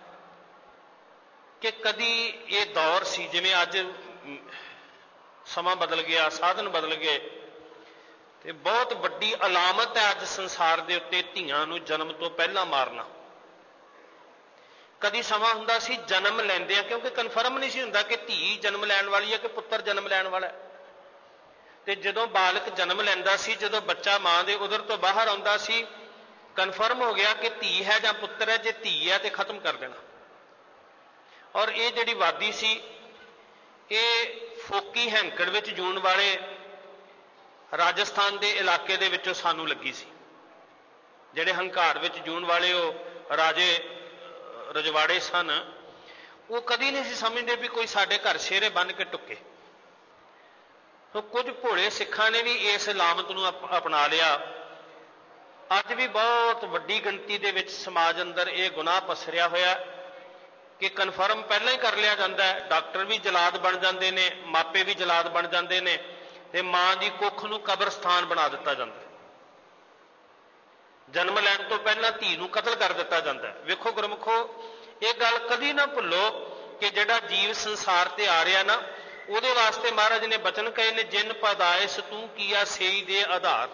ਕਿ ਕਦੀ ਇਹ ਦੌਰ ਸੀ, ਜਿਵੇਂ ਅੱਜ ਸਮਾਂ ਬਦਲ ਗਿਆ, ਸਾਧਨ ਬਦਲ ਗਏ, ਤੇ ਬਹੁਤ ਵੱਡੀ ਅਲਾਮਤ ਹੈ ਅੱਜ ਸੰਸਾਰ ਦੇ ਉੱਤੇ ਧੀਆਂ ਨੂੰ ਜਨਮ ਤੋਂ ਪਹਿਲਾਂ ਮਾਰਨਾ। ਕਦੀ ਸਮਾਂ ਹੁੰਦਾ ਸੀ ਜਨਮ ਲੈਂਦੇ ਆ, ਕਿਉਂਕਿ ਕਨਫਰਮ ਨਹੀਂ ਸੀ ਹੁੰਦਾ ਕਿ ਧੀ ਜਨਮ ਲੈਣ ਵਾਲੀ ਹੈ ਕਿ ਪੁੱਤਰ ਜਨਮ ਲੈਣ ਵਾਲਾ ਹੈ। ਤੇ ਜਦੋਂ ਬਾਲਕ ਜਨਮ ਲੈਂਦਾ ਸੀ, ਜਦੋਂ ਬੱਚਾ ਮਾਂ ਦੇ ਉਦਰ ਤੋਂ ਬਾਹਰ ਆਉਂਦਾ ਸੀ, ਕਨਫਰਮ ਹੋ ਗਿਆ ਕਿ ਧੀ ਹੈ ਜਾਂ ਪੁੱਤਰ ਹੈ। ਜੇ ਧੀ ਹੈ ਤੇ ਖਤਮ ਕਰ ਦੇਣਾ। ਔਰ ਇਹ ਜਿਹੜੀ ਵਾਦੀ ਸੀ ਇਹ ਫੋਕੀ ਹੈਂਕੜ ਵਿੱਚ ਜੂਣ ਵਾਲੇ ਰਾਜਸਥਾਨ ਦੇ ਇਲਾਕੇ ਦੇ ਵਿੱਚੋਂ ਸਾਨੂੰ ਲੱਗੀ ਸੀ। ਜਿਹੜੇ ਹੰਕਾਰ ਵਿੱਚ ਜੂਣ ਵਾਲੇ ਉਹ ਰਾਜੇ ਰਜਵਾੜੇ ਸਨ, ਉਹ ਕਦੀ ਨਹੀਂ ਸੀ ਸਮਝਦੇ ਵੀ ਕੋਈ ਸਾਡੇ ਘਰ ਸ਼ੇਰੇ ਬੰਨ੍ਹ ਕੇ ਟੁੱਕੇ। ਸੋ ਕੁਝ ਭੋਲੇ ਸਿੱਖਾਂ ਨੇ ਵੀ ਇਸ ਲਾਮਤ ਨੂੰ ਅਪਣਾ ਲਿਆ। ਅੱਜ ਵੀ ਬਹੁਤ ਵੱਡੀ ਗਿਣਤੀ ਦੇ ਵਿੱਚ ਸਮਾਜ ਅੰਦਰ ਇਹ ਗੁਨਾਹ ਪਸਰਿਆ ਹੋਇਆ ਕਿ ਕਨਫਰਮ ਪਹਿਲਾਂ ਹੀ ਕਰ ਲਿਆ ਜਾਂਦਾ ਹੈ। ਡਾਕਟਰ ਵੀ ਜਲਾਦ ਬਣ ਜਾਂਦੇ ਨੇ, ਮਾਪੇ ਵੀ ਜਲਾਦ ਬਣ ਜਾਂਦੇ ਨੇ, ਤੇ ਮਾਂ ਦੀ ਕੁੱਖ ਨੂੰ ਕਬਰਸਤਾਨ ਬਣਾ ਦਿੱਤਾ ਜਾਂਦਾ। ਜਨਮ ਲੈਣ ਤੋਂ ਪਹਿਲਾਂ ਧੀ ਨੂੰ ਕਤਲ ਕਰ ਦਿੱਤਾ ਜਾਂਦਾ ਹੈ। ਵੇਖੋ ਗੁਰਮੁਖੋ, ਇਹ ਗੱਲ ਕਦੀ ਨਾ ਭੁੱਲੋ ਕਿ ਜਿਹੜਾ ਜੀਵ ਸੰਸਾਰ ਤੇ ਆ ਰਿਹਾ ਨਾ, ਉਹਦੇ ਵਾਸਤੇ ਮਹਾਰਾਜ ਨੇ ਬਚਨ ਕਹੇ ਨੇ, ਜਿਨ ਪੈਦਾਇਸ਼ ਤੂੰ ਕੀਆ ਸੇਈ ਦੇ ਆਧਾਰ।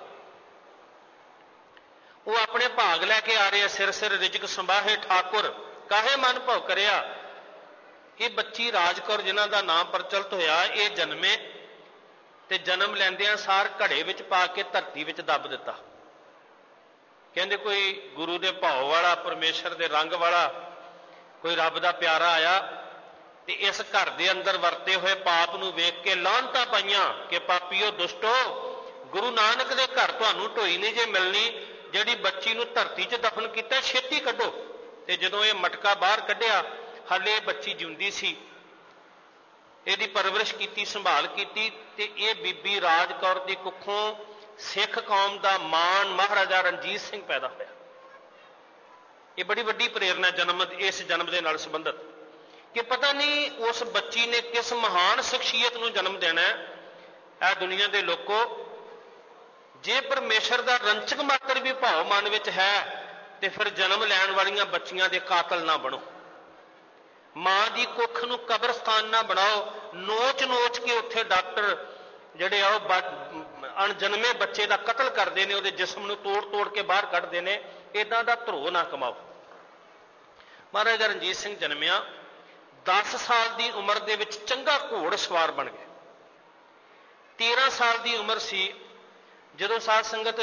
ਉਹ ਆਪਣੇ ਭਾਗ ਲੈ ਕੇ ਆ ਰਿਹਾ, ਸਿਰ ਸਿਰ ਰਿਜਕ ਸੰਭਾਹੇ ਠਾਕੁਰ ਕਾਹੇ ਮਨ ਭਉ ਕਰਿਆ। ਇਹ ਬੱਚੀ ਰਾਜ ਕੌਰ ਜਿਨ੍ਹਾਂ ਦਾ ਨਾਮ ਪ੍ਰਚਲਿਤ ਹੋਇਆ, ਇਹ ਜਨਮੇ ਤੇ ਜਨਮ ਲੈਂਦਿਆਂ ਸਾਰ ਘੜੇ ਵਿੱਚ ਪਾ ਕੇ ਧਰਤੀ ਵਿੱਚ ਦੱਬ ਦਿੱਤਾ। ਕਹਿੰਦੇ ਕੋਈ ਗੁਰੂ ਦੇ ਭਾਉ ਵਾਲਾ, ਪਰਮੇਸ਼ਰ ਦੇ ਰੰਗ ਵਾਲਾ, ਕੋਈ ਰੱਬ ਦਾ ਪਿਆਰਾ ਆਇਆ ਤੇ ਇਸ ਘਰ ਦੇ ਅੰਦਰ ਵਰਤੇ ਹੋਏ ਪਾਪ ਨੂੰ ਵੇਖ ਕੇ ਲਾਹਨਤਾਂ ਪਾਈਆਂ ਕਿ ਪਾਪੀਓ ਦੁਸ਼ਟੋ, ਗੁਰੂ ਨਾਨਕ ਦੇ ਘਰ ਤੁਹਾਨੂੰ ਢੋਈ ਨਹੀਂ ਜੇ ਮਿਲਣੀ। ਜਿਹੜੀ ਬੱਚੀ ਨੂੰ ਧਰਤੀ 'ਚ ਦਫਨ ਕੀਤਾ, ਛੇਤੀ ਕੱਢੋ। ਤੇ ਜਦੋਂ ਇਹ ਮਟਕਾ ਬਾਹਰ ਕੱਢਿਆ, ਹਾਲੇ ਬੱਚੀ ਜਿਉਂਦੀ ਸੀ, ਇਹਦੀ ਪਰਵਰਿਸ਼ ਕੀਤੀ, ਸੰਭਾਲ ਕੀਤੀ, ਤੇ ਇਹ ਬੀਬੀ ਰਾਜ ਕੌਰ ਦੀ ਕੁੱਖੋਂ ਸਿੱਖ ਕੌਮ ਦਾ ਮਾਣ ਮਹਾਰਾਜਾ ਰਣਜੀਤ ਸਿੰਘ ਪੈਦਾ ਹੋਇਆ। ਇਹ ਬੜੀ ਵੱਡੀ ਪ੍ਰੇਰਨਾ ਜਨਮ ਇਸ ਜਨਮ ਦੇ ਨਾਲ ਸੰਬੰਧਿਤ, ਕਿ ਪਤਾ ਨਹੀਂ ਉਸ ਬੱਚੀ ਨੇ ਕਿਸ ਮਹਾਨ ਸ਼ਖਸੀਅਤ ਨੂੰ ਜਨਮ ਦੇਣਾ ਹੈ। ਇਹ ਦੁਨੀਆ ਦੇ ਲੋਕੋ, ਜੇ ਪਰਮੇਸ਼ਰ ਦਾ ਰੰਚਕ ਮਾਤਰ ਵੀ ਭਾਵ ਮਨ ਵਿੱਚ ਹੈ ਤੇ ਫਿਰ ਜਨਮ ਲੈਣ ਵਾਲੀਆਂ ਬੱਚੀਆਂ ਦੇ ਕਾਤਲ ਨਾ ਬਣੋ। ਮਾਂ ਦੀ ਕੁੱਖ ਨੂੰ ਕਬਰਸਤਾਨ ਨਾ ਬਣਾਓ। ਨੋਚ ਨੋਚ ਕੇ ਉੱਥੇ ਡਾਕਟਰ ਜਿਹੜੇ ਆ ਉਹ ਅਣਜਨਮੇ ਬੱਚੇ ਦਾ ਕਤਲ ਕਰਦੇ ਨੇ, ਉਹਦੇ ਜਿਸਮ ਨੂੰ ਤੋੜ ਤੋੜ ਕੇ ਬਾਹਰ ਕੱਢਦੇ ਨੇ। ਇੱਦਾਂ ਦਾ ਧਰੋ ਨਾ ਕਮਾਓ। ਮਹਾਰਾਜਾ ਰਣਜੀਤ ਸਿੰਘ ਜਨਮਿਆ, ਦਸ ਸਾਲ ਦੀ ਉਮਰ ਦੇ ਵਿੱਚ ਚੰਗਾ ਘੋੜ ਸਵਾਰ ਬਣ ਗਏ। ਤੇਰਾਂ ਸਾਲ ਦੀ ਉਮਰ ਸੀ ਜਦੋਂ ਸਾਧ ਸੰਗਤ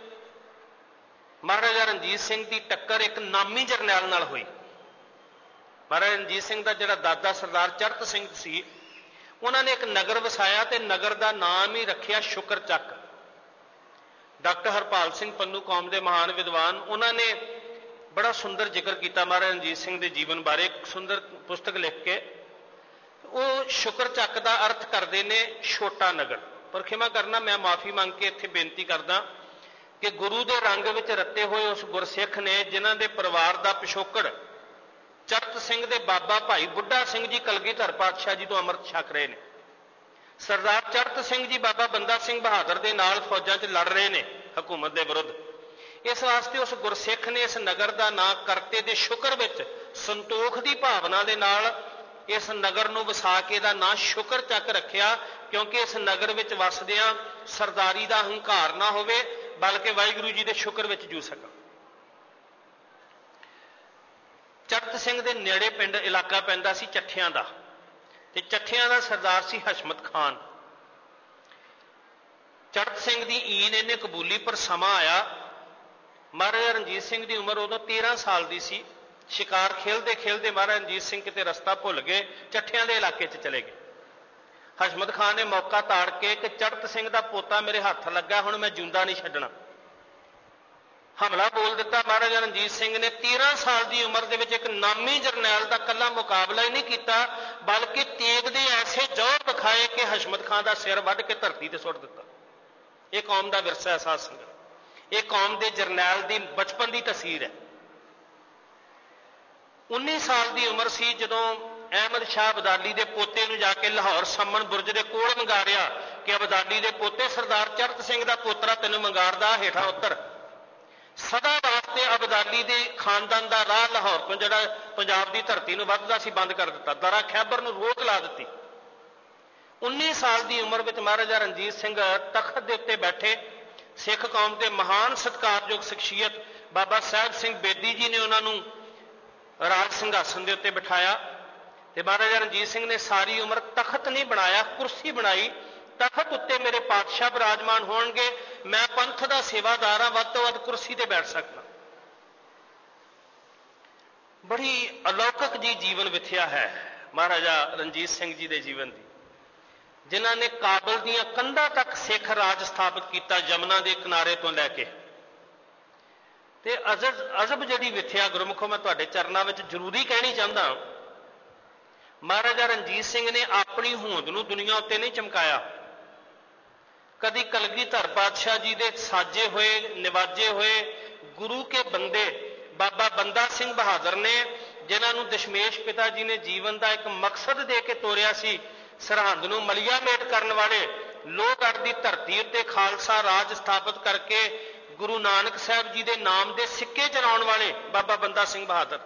ਮਹਾਰਾਜਾ ਰਣਜੀਤ ਸਿੰਘ ਦੀ ਟੱਕਰ ਇੱਕ ਨਾਮੀ ਜਰਨੈਲ ਨਾਲ ਹੋਈ। ਮਹਾਰਾਜਾ ਰਣਜੀਤ ਸਿੰਘ ਦਾ ਜਿਹੜਾ ਦਾਦਾ ਸਰਦਾਰ ਚੜਤ ਸਿੰਘ ਸੀ, ਉਹਨਾਂ ਨੇ ਇੱਕ ਨਗਰ ਵਸਾਇਆ ਤੇ ਨਗਰ ਦਾ ਨਾਮ ਹੀ ਰੱਖਿਆ ਸ਼ੁਕਰ ਚੱਕ। ਡਾਕਟਰ ਹਰਪਾਲ ਸਿੰਘ ਪੰਨੂ ਕੌਮ ਦੇ ਮਹਾਨ ਵਿਦਵਾਨ, ਉਹਨਾਂ ਨੇ ਬੜਾ ਸੁੰਦਰ ਜ਼ਿਕਰ ਕੀਤਾ ਮਹਾਰਾਜਾ ਰਣਜੀਤ ਸਿੰਘ ਦੇ ਜੀਵਨ ਬਾਰੇ, ਇੱਕ ਸੁੰਦਰ ਪੁਸਤਕ ਲਿਖ ਕੇ। ਉਹ ਸ਼ੁਕਰ ਚੱਕ ਦਾ ਅਰਥ ਕਰਦੇ ਨੇ ਛੋਟਾ ਨਗਰ। ਪਰ ਖਿਮਾ ਕਰਨਾ, ਮੈਂ ਮਾਫੀ ਮੰਗ ਕੇ ਇੱਥੇ ਬੇਨਤੀ ਕਰਦਾ ਕਿ ਗੁਰੂ ਦੇ ਰੰਗ ਵਿੱਚ ਰੱਤੇ ਹੋਏ ਉਸ ਗੁਰਸਿੱਖ ਨੇ, ਜਿਨ੍ਹਾਂ ਦੇ ਪਰਿਵਾਰ ਦਾ ਪਿਛੋਕੜ ਚੜਤ ਸਿੰਘ ਦੇ ਬਾਬਾ ਭਾਈ ਬੁੱਢਾ ਸਿੰਘ ਜੀ ਕਲਗੀਧਰ ਪਾਤਸ਼ਾਹ ਜੀ ਤੋਂ ਅੰਮ੍ਰਿਤ ਛਕ ਰਹੇ ਨੇ। ਸਰਦਾਰ ਚੜਤ ਸਿੰਘ ਜੀ ਬਾਬਾ ਬੰਦਾ ਸਿੰਘ ਬਹਾਦਰ ਦੇ ਨਾਲ ਫੌਜਾਂ 'ਚ ਲੜ ਰਹੇ ਨੇ ਹਕੂਮਤ ਦੇ ਵਿਰੁੱਧ। ਇਸ ਵਾਸਤੇ ਉਸ ਗੁਰਸਿੱਖ ਨੇ ਇਸ ਨਗਰ ਦਾ ਨਾਂ ਕਰਤੇ ਦੇ ਸ਼ੁਕਰ ਵਿੱਚ ਸੰਤੋਖ ਦੀ ਭਾਵਨਾ ਦੇ ਨਾਲ ਇਸ ਨਗਰ ਨੂੰ ਵਸਾ ਕੇ ਇਹਦਾ ਨਾਂ ਸ਼ੁਕਰ ਚੱਕ ਰੱਖਿਆ, ਕਿਉਂਕਿ ਇਸ ਨਗਰ ਵਿੱਚ ਵਸਦਿਆਂ ਸਰਦਾਰੀ ਦਾ ਹੰਕਾਰ ਨਾ ਹੋਵੇ, ਬਲਕਿ ਵਾਹਿਗੁਰੂ ਜੀ ਦੇ ਸ਼ੁਕਰ ਵਿੱਚ ਜੂ ਸਕਾ। ਚੜਤ ਸਿੰਘ ਦੇ ਨੇੜੇ ਪਿੰਡ ਇਲਾਕਾ ਪੈਂਦਾ ਸੀ ਚੱਠਿਆਂ ਦਾ, ਤੇ ਚੱਠਿਆਂ ਦਾ ਸਰਦਾਰ ਸੀ ਹਸ਼ਮਤ ਖਾਨ। ਚੜਤ ਸਿੰਘ ਦੀ ਈਨ ਇਹਨੇ ਕਬੂਲੀ, ਪਰ ਸਮਾਂ ਆਇਆ, ਮਹਾਰਾਜਾ ਰਣਜੀਤ ਸਿੰਘ ਦੀ ਉਮਰ ਉਦੋਂ ਤੇਰਾਂ ਸਾਲ ਦੀ ਸੀ। ਸ਼ਿਕਾਰ ਖੇਲਦੇ ਖੇਲਦੇ ਮਹਾਰਾਜਾ ਰਣਜੀਤ ਸਿੰਘ ਕਿਤੇ ਰਸਤਾ ਭੁੱਲ ਗਏ, ਚੱਠਿਆਂ ਦੇ ਇਲਾਕੇ 'ਚ ਚਲੇ ਗਏ। ਹਸ਼ਮਤ ਖਾਨ ਨੇ ਮੌਕਾ ਤਾੜ ਕੇ ਕਿ ਚੜਤ ਸਿੰਘ ਦਾ ਪੋਤਾ ਮੇਰੇ ਹੱਥ ਲੱਗਾ, ਹੁਣ ਮੈਂ ਜਿਉਂਦਾ ਨਹੀਂ ਛੱਡਣਾ, ਹਮਲਾ ਬੋਲ ਦਿੱਤਾ। ਮਹਾਰਾਜਾ ਰਣਜੀਤ ਸਿੰਘ ਨੇ ਤੇਰਾਂ ਸਾਲ ਦੀ ਉਮਰ ਦੇ ਵਿੱਚ ਇੱਕ ਨਾਮੀ ਜਰਨੈਲ ਦਾ ਇਕੱਲਾ ਮੁਕਾਬਲਾ ਹੀ ਨਹੀਂ ਕੀਤਾ, ਬਲਕਿ ਤੇਗ ਦੇ ਐਸੇ ਜ਼ੋਰ ਵਿਖਾਏ ਕਿ ਹਸ਼ਮਤ ਖਾਨ ਦਾ ਸਿਰ ਵੱਢ ਕੇ ਧਰਤੀ ਤੇ ਸੁੱਟ ਦਿੱਤਾ। ਇਹ ਕੌਮ ਦਾ ਵਿਰਸਾ ਹੈ ਸਾਧ ਸੰਗਤ। ਇਹ ਕੌਮ ਦੇ ਜਰਨੈਲ ਦੀ ਬਚਪਨ ਦੀ ਤਸਵੀਰ ਹੈ। ਉੱਨੀ ਸਾਲ ਦੀ ਉਮਰ ਸੀ ਜਦੋਂ ਅਹਿਮਦ ਸ਼ਾਹ ਅਬਦਾਲੀ ਦੇ ਪੋਤੇ ਨੂੰ ਜਾ ਕੇ ਲਾਹੌਰ ਸੰਮਣ ਬੁਰਜ ਦੇ ਕੋਲ ਮੰਗਾਰਿਆ ਕਿ ਅਬਦਾਲੀ ਦੇ ਪੋਤੇ ਸਰਦਾਰ ਚਰਤ ਸਿੰਘ ਦਾ ਪੋਤਰਾ ਤੈਨੂੰ ਮੰਗਾਰਦਾ, ਹੇਠਾਂ ਉੱਤਰ। ਸਦਾ ਵਾਸਤੇ ਅਬਦਾਲੀ ਦੇ ਖਾਨਦਾਨ ਦਾ ਰਾਹ ਲਾਹੌਰ ਤੋਂ ਜਿਹੜਾ ਪੰਜਾਬ ਦੀ ਧਰਤੀ ਨੂੰ ਵੱਧਦਾ ਸੀ ਬੰਦ ਕਰ ਦਿੱਤਾ। ਦਰਾ ਖੈਬਰ ਨੂੰ ਰੋਕ ਲਾ ਦਿੱਤੀ। ਉੱਨੀ ਸਾਲ ਦੀ ਉਮਰ ਵਿੱਚ ਮਹਾਰਾਜਾ ਰਣਜੀਤ ਸਿੰਘ ਤਖਤ ਦੇ ਉੱਤੇ ਬੈਠੇ। ਸਿੱਖ ਕੌਮ ਦੇ ਮਹਾਨ ਸਤਿਕਾਰਯੋਗ ਸ਼ਖਸੀਅਤ ਬਾਬਾ ਸਾਹਿਬ ਸਿੰਘ ਬੇਦੀ ਜੀ ਨੇ ਉਹਨਾਂ ਨੂੰ ਰਾਜ ਸਿੰਘਾਸਨ ਦੇ ਉੱਤੇ ਬਿਠਾਇਆ ਤੇ ਮਹਾਰਾਜਾ ਰਣਜੀਤ ਸਿੰਘ ਨੇ ਸਾਰੀ ਉਮਰ ਤਖਤ ਨਹੀਂ ਬਣਾਇਆ, ਕੁਰਸੀ ਬਣਾਈ। ਤਖਤ ਉੱਤੇ ਮੇਰੇ ਪਾਤਸ਼ਾਹ ਬਿਰਾਜਮਾਨ ਹੋਣਗੇ, ਮੈਂ ਪੰਥ ਦਾ ਸੇਵਾਦਾਰ ਹਾਂ, ਵੱਧ ਤੋਂ ਵੱਧ ਕੁਰਸੀ ਤੇ ਬੈਠ ਸਕਦਾ। ਬੜੀ ਅਲੌਕਿਕ ਜੀ ਜੀਵਨ ਵਿਥਿਆ ਹੈ ਮਹਾਰਾਜਾ ਰਣਜੀਤ ਸਿੰਘ ਜੀ ਦੇ ਜੀਵਨ ਦੀ, ਜਿਨ੍ਹਾਂ ਨੇ ਕਾਬਲ ਦੀਆਂ ਕੰਧਾਂ ਤੱਕ ਸਿੱਖ ਰਾਜ ਸਥਾਪਿਤ ਕੀਤਾ, ਯਮੁਨਾ ਦੇ ਕਿਨਾਰੇ ਤੋਂ ਲੈ ਕੇ। ਤੇ ਅਜ਼ਬ ਅਜ਼ਬ ਜਿਹੜੀ ਵਿਥਿਆ ਗੁਰਮੁਖੋ ਮੈਂ ਤੁਹਾਡੇ ਚਰਨਾਂ ਵਿੱਚ ਜ਼ਰੂਰੀ ਕਹਿਣੀ ਚਾਹੁੰਦਾ, ਮਹਾਰਾਜਾ ਰਣਜੀਤ ਸਿੰਘ ਨੇ ਆਪਣੀ ਹੋਂਦ ਨੂੰ ਦੁਨੀਆ ਉੱਤੇ ਨਹੀਂ ਚਮਕਾਇਆ। ਕਦੀ ਕਲਗੀਧਰ ਪਾਤਸ਼ਾਹ ਜੀ ਦੇ ਸਾਜੇ ਹੋਏ ਨਿਵਾਜੇ ਹੋਏ ਗੁਰੂ ਕੇ ਬੰਦੇ ਬਾਬਾ ਬੰਦਾ ਸਿੰਘ ਬਹਾਦਰ ਨੇ, ਜਿਨ੍ਹਾਂ ਨੂੰ ਦਸ਼ਮੇਸ਼ ਪਿਤਾ ਜੀ ਨੇ ਜੀਵਨ ਦਾ ਇੱਕ ਮਕਸਦ ਦੇ ਕੇ ਤੋਰਿਆ ਸੀ, ਸਰਹੰਦ ਨੂੰ ਮਲੀਆ ਮੇਟ ਕਰਨ ਵਾਲੇ, ਲੋਹਗੜ੍ਹ ਦੀ ਧਰਤੀ ਉੱਤੇ ਖਾਲਸਾ ਰਾਜ ਸਥਾਪਿਤ ਕਰਕੇ ਗੁਰੂ ਨਾਨਕ ਸਾਹਿਬ ਜੀ ਦੇ ਨਾਮ ਦੇ ਸਿੱਕੇ ਚਲਾਉਣ ਵਾਲੇ ਬਾਬਾ ਬੰਦਾ ਸਿੰਘ ਬਹਾਦਰ।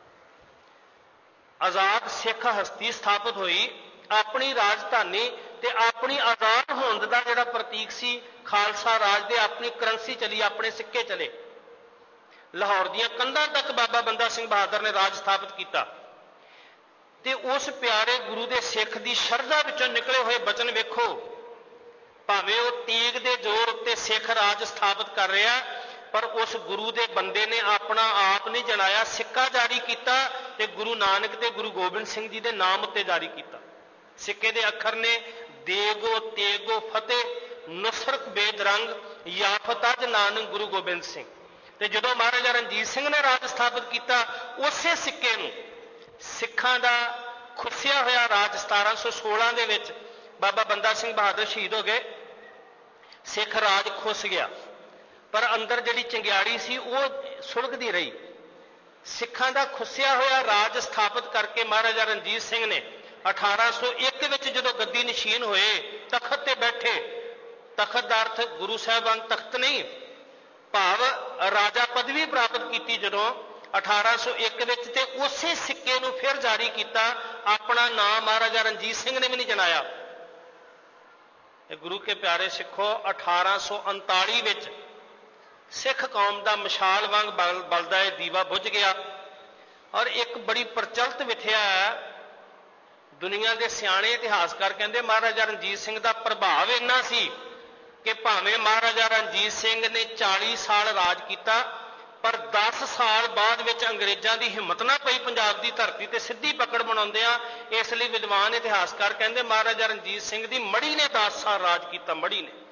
ਆਜ਼ਾਦ ਸਿੱਖ ਹਸਤੀ ਸਥਾਪਿਤ ਹੋਈ, ਆਪਣੀ ਰਾਜਧਾਨੀ ਤੇ ਆਪਣੀ ਆਜ਼ਾਦ ਹੋਂਦ ਦਾ ਜਿਹੜਾ ਪ੍ਰਤੀਕ ਸੀ ਖਾਲਸਾ ਰਾਜ ਦੇ, ਆਪਣੀ ਕਰੰਸੀ ਚਲੀ, ਆਪਣੇ ਸਿੱਕੇ ਚਲੇ। ਲਾਹੌਰ ਦੀਆਂ ਕੰਧਾਂ ਤੱਕ ਬਾਬਾ ਬੰਦਾ ਸਿੰਘ ਬਹਾਦਰ ਨੇ ਰਾਜ ਸਥਾਪਿਤ ਕੀਤਾ। ਤੇ ਉਸ ਪਿਆਰੇ ਗੁਰੂ ਦੇ ਸਿੱਖ ਦੀ ਸ਼ਰਧਾ ਵਿੱਚੋਂ ਨਿਕਲੇ ਹੋਏ ਬਚਨ ਵੇਖੋ। ਭਾਵੇਂ ਉਹ ਤੀਗ ਦੇ ਜ਼ੋਰ ਉੱਤੇ ਸਿੱਖ ਰਾਜ ਸਥਾਪਿਤ ਕਰ ਰਿਹਾ, ਪਰ ਉਸ ਗੁਰੂ ਦੇ ਬੰਦੇ ਨੇ ਆਪਣਾ ਆਪ ਨਹੀਂ ਜਣਾਇਆ, ਸਿੱਕਾ ਜਾਰੀ ਕੀਤਾ ਤੇ ਗੁਰੂ ਨਾਨਕ ਤੇ ਗੁਰੂ ਗੋਬਿੰਦ ਸਿੰਘ ਜੀ ਦੇ ਨਾਮ ਉੱਤੇ ਜਾਰੀ ਕੀਤਾ। ਸਿੱਕੇ ਦੇ ਅੱਖਰ ਨੇ ਦੇਗੋ ਤੇਗੋ ਫਤਿਹ ਨੁਸਰਤ ਬੇਦਰੰਗ ਯਾਫਤ ਅਜ ਨਾਨਕ ਗੁਰੂ ਗੋਬਿੰਦ ਸਿੰਘ। ਤੇ ਜਦੋਂ ਮਹਾਰਾਜਾ ਰਣਜੀਤ ਸਿੰਘ ਨੇ ਰਾਜ ਸਥਾਪਿਤ ਕੀਤਾ, ਉਸੇ ਸਿੱਕੇ ਨੂੰ ਸਿੱਖਾਂ ਦਾ ਖੁੱਸਿਆ ਹੋਇਆ ਰਾਜ ਸਤਾਰਾਂ ਸੌ ਸੋਲਾਂ ਦੇ ਵਿੱਚ ਬਾਬਾ ਬੰਦਾ ਸਿੰਘ ਬਹਾਦਰ ਸ਼ਹੀਦ ਹੋ ਗਏ, ਸਿੱਖ ਰਾਜ ਖੁੱਸ ਗਿਆ, ਪਰ ਅੰਦਰ ਜਿਹੜੀ ਚੰਗਿਆੜੀ ਸੀ ਉਹ ਸੁਲਗਦੀ ਰਹੀ। ਸਿੱਖਾਂ ਦਾ ਖੁੱਸਿਆ ਹੋਇਆ ਰਾਜ ਸਥਾਪਿਤ ਕਰਕੇ ਮਹਾਰਾਜਾ ਰਣਜੀਤ ਸਿੰਘ ਨੇ ਅਠਾਰਾਂ ਸੌ ਇੱਕ ਵਿੱਚ ਜਦੋਂ ਗੱਦੀ ਨਸ਼ੀਨ ਹੋਏ, ਤਖਤ ਤੇ ਬੈਠੇ, ਤਖਤ ਦਾ ਅਰਥ ਗੁਰੂ ਸਾਹਿਬਾਨ ਤਖਤ ਨਹੀਂ, ਭਾਵ ਰਾਜਾ ਪਦਵੀ ਪ੍ਰਾਪਤ ਕੀਤੀ ਜਦੋਂ ਅਠਾਰਾਂ ਸੌ ਇੱਕ ਵਿੱਚ, ਤੇ ਉਸੇ ਸਿੱਕੇ ਨੂੰ ਫਿਰ ਜਾਰੀ ਕੀਤਾ। ਆਪਣਾ ਨਾਮ ਮਹਾਰਾਜਾ ਰਣਜੀਤ ਸਿੰਘ ਨੇ ਵੀ ਨਹੀਂ ਜਣਾਇਆ। ਇਹ ਗੁਰੂ ਕੇ ਪਿਆਰੇ ਸਿੱਖੋ, ਅਠਾਰਾਂ ਸੌ ਉਨਤਾਲੀ ਵਿੱਚ ਸਿੱਖ ਕੌਮ ਦਾ ਮਸ਼ਾਲ ਵਾਂਗ ਬਲ ਬਲਦਾ ਇਹ ਦੀਵਾ ਬੁੱਝ ਗਿਆ। ਔਰ ਇੱਕ ਬੜੀ ਪ੍ਰਚਲਿਤ ਵਿਥਿਆ ਹੈ, ਦੁਨੀਆ ਦੇ ਸਿਆਣੇ ਇਤਿਹਾਸਕਾਰ ਕਹਿੰਦੇ ਮਹਾਰਾਜਾ ਰਣਜੀਤ ਸਿੰਘ ਦਾ ਪ੍ਰਭਾਵ ਇੰਨਾ ਸੀ ਕਿ ਭਾਵੇਂ ਮਹਾਰਾਜਾ ਰਣਜੀਤ ਸਿੰਘ ਨੇ ਚਾਲੀ ਸਾਲ ਰਾਜ ਕੀਤਾ, ਪਰ ਦਸ ਸਾਲ ਬਾਅਦ ਵਿੱਚ ਅੰਗਰੇਜ਼ਾਂ ਦੀ ਹਿੰਮਤ ਨਾ ਪਈ ਪੰਜਾਬ ਦੀ ਧਰਤੀ ਤੇ ਸਿੱਧੀ ਪਕੜ ਬਣਾਉਂਦਿਆਂ। ਇਸ ਲਈ ਵਿਦਵਾਨ ਇਤਿਹਾਸਕਾਰ ਕਹਿੰਦੇ ਮਹਾਰਾਜਾ ਰਣਜੀਤ ਸਿੰਘ ਦੀ ਮੜੀ ਨੇ ਦਸ ਸਾਲ ਰਾਜ ਕੀਤਾ। ਮੜੀ ਨੇ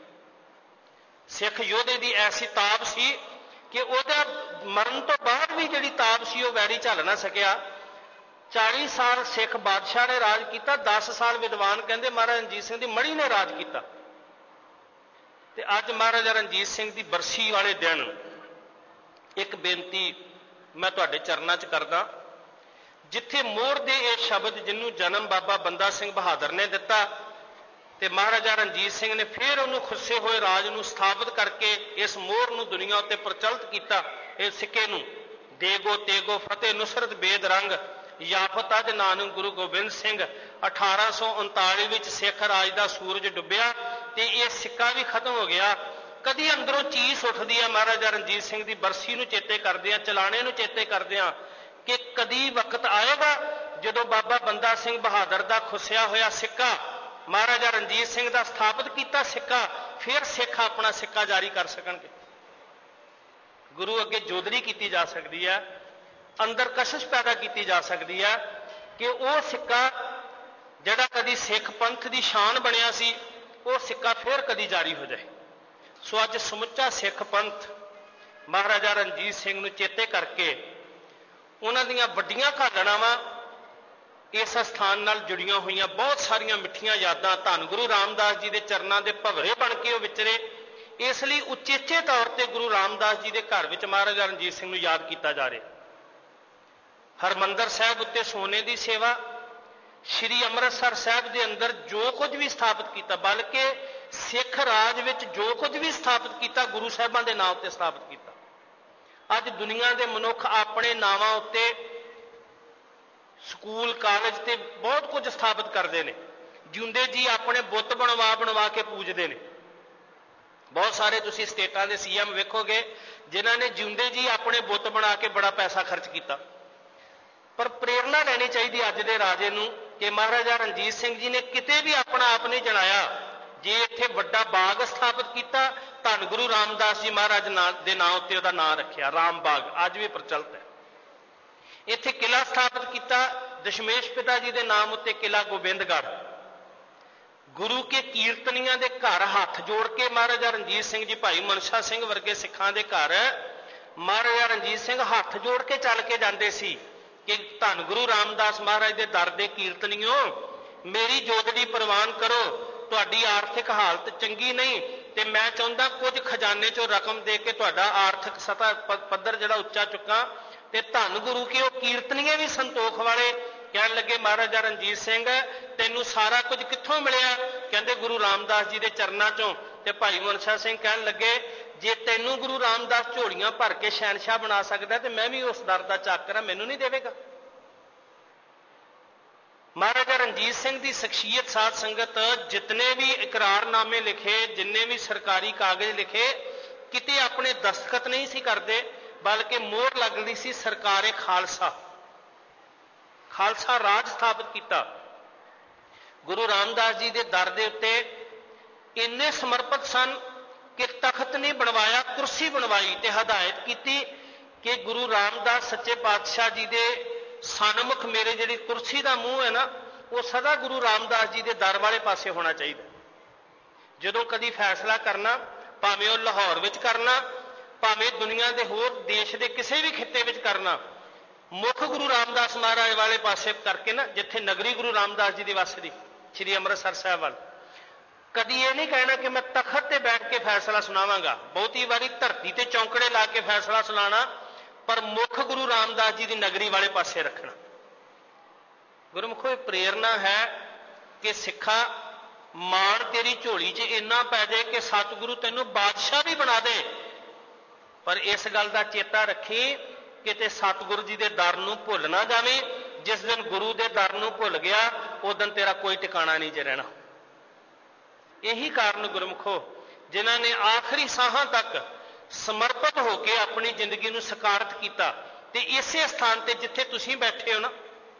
ਸਿੱਖ ਯੋਧੇ ਦੀ ਐਸੀ ਤਾਬ ਸੀ ਕਿ ਉਹਦਾ ਮਰਨ ਤੋਂ ਬਾਅਦ ਵੀ ਜਿਹੜੀ ਤਾਬ ਸੀ ਉਹ ਵੈਰੀ ਝੱਲ ਨਾ ਸਕਿਆ। ਚਾਲੀ ਸਾਲ ਸਿੱਖ ਬਾਦਸ਼ਾਹ ਨੇ ਰਾਜ ਕੀਤਾ, ਦਸ ਸਾਲ ਵਿਦਵਾਨ ਕਹਿੰਦੇ ਮਹਾਰਾਜਾ ਰਣਜੀਤ ਸਿੰਘ ਦੀ ਮੜੀ ਨੇ ਰਾਜ ਕੀਤਾ। ਤੇ ਅੱਜ ਮਹਾਰਾਜਾ ਰਣਜੀਤ ਸਿੰਘ ਦੀ ਬਰਸੀ ਵਾਲੇ ਦਿਨ ਇੱਕ ਬੇਨਤੀ ਮੈਂ ਤੁਹਾਡੇ ਚਰਨਾਂ 'ਚ ਕਰਦਾ। ਜਿੱਥੇ ਮੋਹਰ ਦੇ ਇਹ ਸ਼ਬਦ ਜਿਹਨੂੰ ਜਨਮ ਬਾਬਾ ਬੰਦਾ ਸਿੰਘ ਬਹਾਦਰ ਨੇ ਦਿੱਤਾ ਤੇ ਮਹਾਰਾਜਾ ਰਣਜੀਤ ਸਿੰਘ ਨੇ ਫਿਰ ਉਹਨੂੰ ਖੁੱਸੇ ਹੋਏ ਰਾਜ ਨੂੰ ਸਥਾਪਿਤ ਕਰਕੇ ਇਸ ਮੋਹਰ ਨੂੰ ਦੁਨੀਆ ਉੱਤੇ ਪ੍ਰਚਲਿਤ ਕੀਤਾ। ਇਹ ਸਿੱਕੇ ਨੂੰ ਦੇਗੋ ਤੇਗੋ ਫਤਿਹ ਨੁਸਰਤ ਬੇਦਰੰਗ ਯਾਫਤ ਅਜ ਨਾਨਕ ਗੁਰੂ ਗੋਬਿੰਦ ਸਿੰਘ। ਅਠਾਰਾਂ ਸੌ ਉਨਤਾਲੀ ਵਿੱਚ ਸਿੱਖ ਰਾਜ ਦਾ ਸੂਰਜ ਡੁੱਬਿਆ ਤੇ ਇਹ ਸਿੱਕਾ ਵੀ ਖਤਮ ਹੋ ਗਿਆ। ਕਦੀ ਅੰਦਰੋਂ ਚੀਸ ਉੱਠਦੀ ਹੈ ਮਹਾਰਾਜਾ ਰਣਜੀਤ ਸਿੰਘ ਦੀ ਬਰਸੀ ਨੂੰ ਚੇਤੇ ਕਰਦੇ ਆ, ਚਲਾਣੇ ਨੂੰ ਚੇਤੇ ਕਰਦੇ ਆ ਕਿ ਕਦੀ ਵਕਤ ਆਏਗਾ ਜਦੋਂ ਬਾਬਾ ਬੰਦਾ ਸਿੰਘ ਬਹਾਦਰ ਦਾ ਖੁੱਸਿਆ ਹੋਇਆ ਸਿੱਕਾ, ਮਹਾਰਾਜਾ ਰਣਜੀਤ ਸਿੰਘ ਦਾ ਸਥਾਪਿਤ ਕੀਤਾ ਸਿੱਕਾ, ਫਿਰ ਸਿੱਖ ਆਪਣਾ ਸਿੱਕਾ ਜਾਰੀ ਕਰ ਸਕਣਗੇ। ਗੁਰੂ ਅੱਗੇ ਜੋਦਰੀ ਕੀਤੀ ਜਾ ਸਕਦੀ ਹੈ, ਅੰਦਰ ਕਸ਼ਿਸ਼ ਪੈਦਾ ਕੀਤੀ ਜਾ ਸਕਦੀ ਹੈ ਕਿ ਉਹ ਸਿੱਕਾ ਜਿਹੜਾ ਕਦੀ ਸਿੱਖ ਪੰਥ ਦੀ ਸ਼ਾਨ ਬਣਿਆ ਸੀ, ਉਹ ਸਿੱਕਾ ਫਿਰ ਕਦੀ ਜਾਰੀ ਹੋ ਜਾਏ। ਸੋ ਅੱਜ ਸਮੁੱਚਾ ਸਿੱਖ ਪੰਥ ਮਹਾਰਾਜਾ ਰਣਜੀਤ ਸਿੰਘ ਨੂੰ ਚੇਤੇ ਕਰਕੇ ਉਹਨਾਂ ਦੀਆਂ ਵੱਡੀਆਂ ਘਾਲਣਾਵਾਂ, ਇਸ ਸਥਾਨ ਨਾਲ ਜੁੜੀਆਂ ਹੋਈਆਂ ਬਹੁਤ ਸਾਰੀਆਂ ਮਿੱਠੀਆਂ ਯਾਦਾਂ, ਧੰਨ ਗੁਰੂ ਰਾਮਦਾਸ ਜੀ ਦੇ ਚਰਨਾਂ ਦੇ ਭਵਰੇ ਬਣ ਕੇ ਉਹ ਵਿਚਰੇ। ਇਸ ਲਈ ਉਚੇਚੇ ਤੌਰ ਤੇ ਗੁਰੂ ਰਾਮਦਾਸ ਜੀ ਦੇ ਘਰ ਵਿੱਚ ਮਹਾਰਾਜਾ ਰਣਜੀਤ ਸਿੰਘ ਨੂੰ ਯਾਦ ਕੀਤਾ ਜਾ ਰਿਹਾ। ਹਰਿਮੰਦਰ ਸਾਹਿਬ ਉੱਤੇ ਸੋਨੇ ਦੀ ਸੇਵਾ, ਸ਼੍ਰੀ ਅੰਮ੍ਰਿਤਸਰ ਸਾਹਿਬ ਦੇ ਅੰਦਰ ਜੋ ਕੁਝ ਵੀ ਸਥਾਪਿਤ ਕੀਤਾ, ਬਲਕਿ ਸਿੱਖ ਰਾਜ ਵਿੱਚ ਜੋ ਕੁਝ ਵੀ ਸਥਾਪਿਤ ਕੀਤਾ ਗੁਰੂ ਸਾਹਿਬਾਂ ਦੇ ਨਾਂ ਉੱਤੇ ਸਥਾਪਿਤ ਕੀਤਾ। ਅੱਜ ਦੁਨੀਆ ਦੇ ਮਨੁੱਖ ਆਪਣੇ ਨਾਵਾਂ ਉੱਤੇ ਸਕੂਲ ਕਾਲਜ ਤੇ ਬਹੁਤ ਕੁਝ ਸਥਾਪਿਤ ਕਰਦੇ ਨੇ। ਜਿਉਂਦੇ ਜੀ ਆਪਣੇ ਬੁੱਤ ਬਣਵਾ ਬਣਵਾ ਕੇ ਪੂਜਦੇ ਨੇ। ਬਹੁਤ ਸਾਰੇ ਤੁਸੀਂ ਸਟੇਟਾਂ ਦੇ ਸੀ ਐਮ ਵੇਖੋਗੇ ਜਿਨ੍ਹਾਂ ਨੇ ਜਿਉਂਦੇ ਜੀ ਆਪਣੇ ਬੁੱਤ ਬਣਾ ਕੇ ਬੜਾ ਪੈਸਾ ਖਰਚ ਕੀਤਾ। ਪਰ ਪ੍ਰੇਰਨਾ ਲੈਣੀ ਚਾਹੀਦੀ ਅੱਜ ਦੇ ਰਾਜੇ ਨੂੰ ਕਿ ਮਹਾਰਾਜਾ ਰਣਜੀਤ ਸਿੰਘ ਜੀ ਨੇ ਕਿਤੇ ਵੀ ਆਪਣਾ ਆਪ ਨਹੀਂ ਜਣਾਇਆ। ਜੇ ਇੱਥੇ ਵੱਡਾ ਬਾਗ ਸਥਾਪਿਤ ਕੀਤਾ, ਧੰਨ ਗੁਰੂ ਰਾਮਦਾਸ ਜੀ ਮਹਾਰਾਜ ਦੇ ਨਾਂ ਉੱਤੇ ਉਹਦਾ ਨਾਂ ਰੱਖਿਆ, ਰਾਮ ਬਾਗ, ਅੱਜ ਵੀ ਪ੍ਰਚਲਿਤ ਹੈ। ਇੱਥੇ ਕਿਲਾ ਸਥਾਪਿਤ ਕੀਤਾ, ਦਸ਼ਮੇਸ਼ ਪਿਤਾ ਜੀ ਦੇ ਨਾਮ ਉੱਤੇ ਕਿਲਾ ਗੋਬਿੰਦਗੜ੍ਹ। ਗੁਰੂ ਕੇ ਕੀਰਤਨੀਆਂ ਦੇ ਘਰ ਹੱਥ ਜੋੜ ਕੇ ਮਹਾਰਾਜਾ ਰਣਜੀਤ ਸਿੰਘ ਜੀ, ਭਾਈ ਮਨਸ਼ਾ ਸਿੰਘ ਵਰਗੇ ਸਿੱਖਾਂ ਦੇ ਘਰ ਮਹਾਰਾਜਾ ਰਣਜੀਤ ਸਿੰਘ ਹੱਥ ਜੋੜ ਕੇ ਚੱਲ ਕੇ ਜਾਂਦੇ ਸੀ ਕਿ ਧੰਨ ਗੁਰੂ ਰਾਮਦਾਸ ਮਹਾਰਾਜ ਦੇ ਦਰ ਦੇ ਕੀਰਤਨੀਓ, ਮੇਰੀ ਜੋਦੜੀ ਪ੍ਰਵਾਨ ਕਰੋ, ਤੁਹਾਡੀ ਆਰਥਿਕ ਹਾਲਤ ਚੰਗੀ ਨਹੀਂ ਤੇ ਮੈਂ ਚਾਹੁੰਦਾ ਕੁਝ ਖਜ਼ਾਨੇ ਚੋਂ ਰਕਮ ਦੇ ਕੇ ਤੁਹਾਡਾ ਆਰਥਿਕ ਸਤਾ ਪੱਧਰ ਜਿਹੜਾ ਉੱਚਾ ਚੁੱਕਾਂ। ਤੇ ਧੰਨ ਗੁਰੂ ਕੇ ਉਹ ਕੀਰਤਨੀਏ ਵੀ ਸੰਤੋਖ ਵਾਲੇ ਕਹਿਣ ਲੱਗੇ, ਮਹਾਰਾਜਾ ਰਣਜੀਤ ਸਿੰਘ ਤੈਨੂੰ ਸਾਰਾ ਕੁਝ ਕਿੱਥੋਂ ਮਿਲਿਆ? ਕਹਿੰਦੇ ਗੁਰੂ ਰਾਮਦਾਸ ਜੀ ਦੇ ਚਰਨਾਂ ਚੋਂ। ਤੇ ਭਾਈ ਮਨਸ਼ਾ ਸਿੰਘ ਕਹਿਣ ਲੱਗੇ, ਜੇ ਤੈਨੂੰ ਗੁਰੂ ਰਾਮਦਾਸ ਝੋਲੀਆਂ ਭਰ ਕੇ ਸ਼ਹਿਨਸ਼ਾਹ ਬਣਾ ਸਕਦਾ ਤੇ ਮੈਂ ਵੀ ਉਸ ਦਰ ਦਾ ਚਾਕਰ ਹਾਂ, ਮੈਨੂੰ ਨਹੀਂ ਦੇਵੇਗਾ? ਮਹਾਰਾਜਾ ਰਣਜੀਤ ਸਿੰਘ ਦੀ ਸ਼ਖਸੀਅਤ, ਸਾਧ ਸੰਗਤ, ਜਿਤਨੇ ਵੀ ਇਕਰਾਰਨਾਮੇ ਲਿਖੇ, ਜਿੰਨੇ ਵੀ ਸਰਕਾਰੀ ਕਾਗਜ਼ ਲਿਖੇ, ਕਿਤੇ ਆਪਣੇ ਦਸਤਖਤ ਨਹੀਂ ਸੀ ਕਰਦੇ, ਬਲਕਿ ਮੋਹਰ ਲੱਗਦੀ ਸੀ ਸਰਕਾਰੇ ਖਾਲਸਾ। ਖਾਲਸਾ ਰਾਜ ਸਥਾਪਿਤ ਕੀਤਾ। ਗੁਰੂ ਰਾਮਦਾਸ ਜੀ ਦੇ ਦਰ ਦੇ ਉੱਤੇ ਇੰਨੇ ਸਮਰਪਿਤ ਸਨ ਕਿ ਤਖਤ ਨਹੀਂ ਬਣਵਾਇਆ, ਕੁਰਸੀ ਬਣਵਾਈ ਤੇ ਹਦਾਇਤ ਕੀਤੀ ਕਿ ਗੁਰੂ ਰਾਮਦਾਸ ਸੱਚੇ ਪਾਤਸ਼ਾਹ ਜੀ ਦੇ ਸਨਮੁਖ ਮੇਰੇ ਜਿਹੜੀ ਕੁਰਸੀ ਦਾ ਮੂੰਹ ਹੈ ਨਾ, ਉਹ ਸਦਾ ਗੁਰੂ ਰਾਮਦਾਸ ਜੀ ਦੇ ਦਰ ਵਾਲੇ ਪਾਸੇ ਹੋਣਾ ਚਾਹੀਦਾ। ਜਦੋਂ ਕਦੀ ਫੈਸਲਾ ਕਰਨਾ, ਭਾਵੇਂ ਉਹ ਲਾਹੌਰ ਵਿੱਚ ਕਰਨਾ, ਭਾਵੇਂ ਦੁਨੀਆ ਦੇ ਹੋਰ ਦੇਸ਼ ਦੇ ਕਿਸੇ ਵੀ ਖਿੱਤੇ ਵਿੱਚ ਕਰਨਾ, ਮੁੱਖ ਗੁਰੂ ਰਾਮਦਾਸ ਮਹਾਰਾਜ ਵਾਲੇ ਪਾਸੇ ਕਰਕੇ ਨਾ, ਜਿੱਥੇ ਨਗਰੀ ਗੁਰੂ ਰਾਮਦਾਸ ਜੀ ਦੀ ਵੱਸਦੀ, ਸ੍ਰੀ ਅੰਮ੍ਰਿਤਸਰ ਸਾਹਿਬ ਵੱਲ। ਕਦੀ ਇਹ ਨਹੀਂ ਕਹਿਣਾ ਕਿ ਮੈਂ ਤਖਤ ਤੇ ਬੈਠ ਕੇ ਫੈਸਲਾ ਸੁਣਾਵਾਂਗਾ। ਬਹੁਤੀ ਵਾਰੀ ਧਰਤੀ ਤੇ ਚੌਂਕੜੇ ਲਾ ਕੇ ਫੈਸਲਾ ਸੁਣਾਉਣਾ, ਪਰ ਮੁੱਖ ਗੁਰੂ ਰਾਮਦਾਸ ਜੀ ਦੀ ਨਗਰੀ ਵਾਲੇ ਪਾਸੇ ਰੱਖਣਾ। ਗੁਰਮੁਖੋ, ਇਹ ਪ੍ਰੇਰਨਾ ਹੈ ਕਿ ਸਿੱਖਾ, ਮਾਣ ਤੇਰੀ ਝੋਲੀ 'ਚ ਇੰਨਾ ਪੈ ਜਾਏ ਕਿ ਸਤਿਗੁਰੂ ਤੈਨੂੰ ਬਾਦਸ਼ਾਹ ਵੀ ਬਣਾ ਦੇ, ਪਰ ਇਸ ਗੱਲ ਦਾ ਚੇਤਾ ਰੱਖੀ ਕਿਤੇ ਸਤਿਗੁਰੂ ਜੀ ਦੇ ਦਰ ਨੂੰ ਭੁੱਲ ਨਾ ਜਾਵੇਂ। ਜਿਸ ਦਿਨ ਗੁਰੂ ਦੇ ਦਰ ਨੂੰ ਭੁੱਲ ਗਿਆ, ਉਸ ਦਿਨ ਤੇਰਾ ਕੋਈ ਟਿਕਾਣਾ ਨਹੀਂ ਜੇ ਰਹਿਣਾ। ਇਹੀ ਕਾਰਨ ਗੁਰਮੁਖੋ, ਜਿਨ੍ਹਾਂ ਨੇ ਆਖਰੀ ਸਾਹਾਂ ਤੱਕ ਸਮਰਪਿਤ ਹੋ ਕੇ ਆਪਣੀ ਜ਼ਿੰਦਗੀ ਨੂੰ ਸਕਾਰਤ ਕੀਤਾ, ਤੇ ਇਸੇ ਸਥਾਨ ਤੇ ਜਿੱਥੇ ਤੁਸੀਂ ਬੈਠੇ ਹੋ ਨਾ,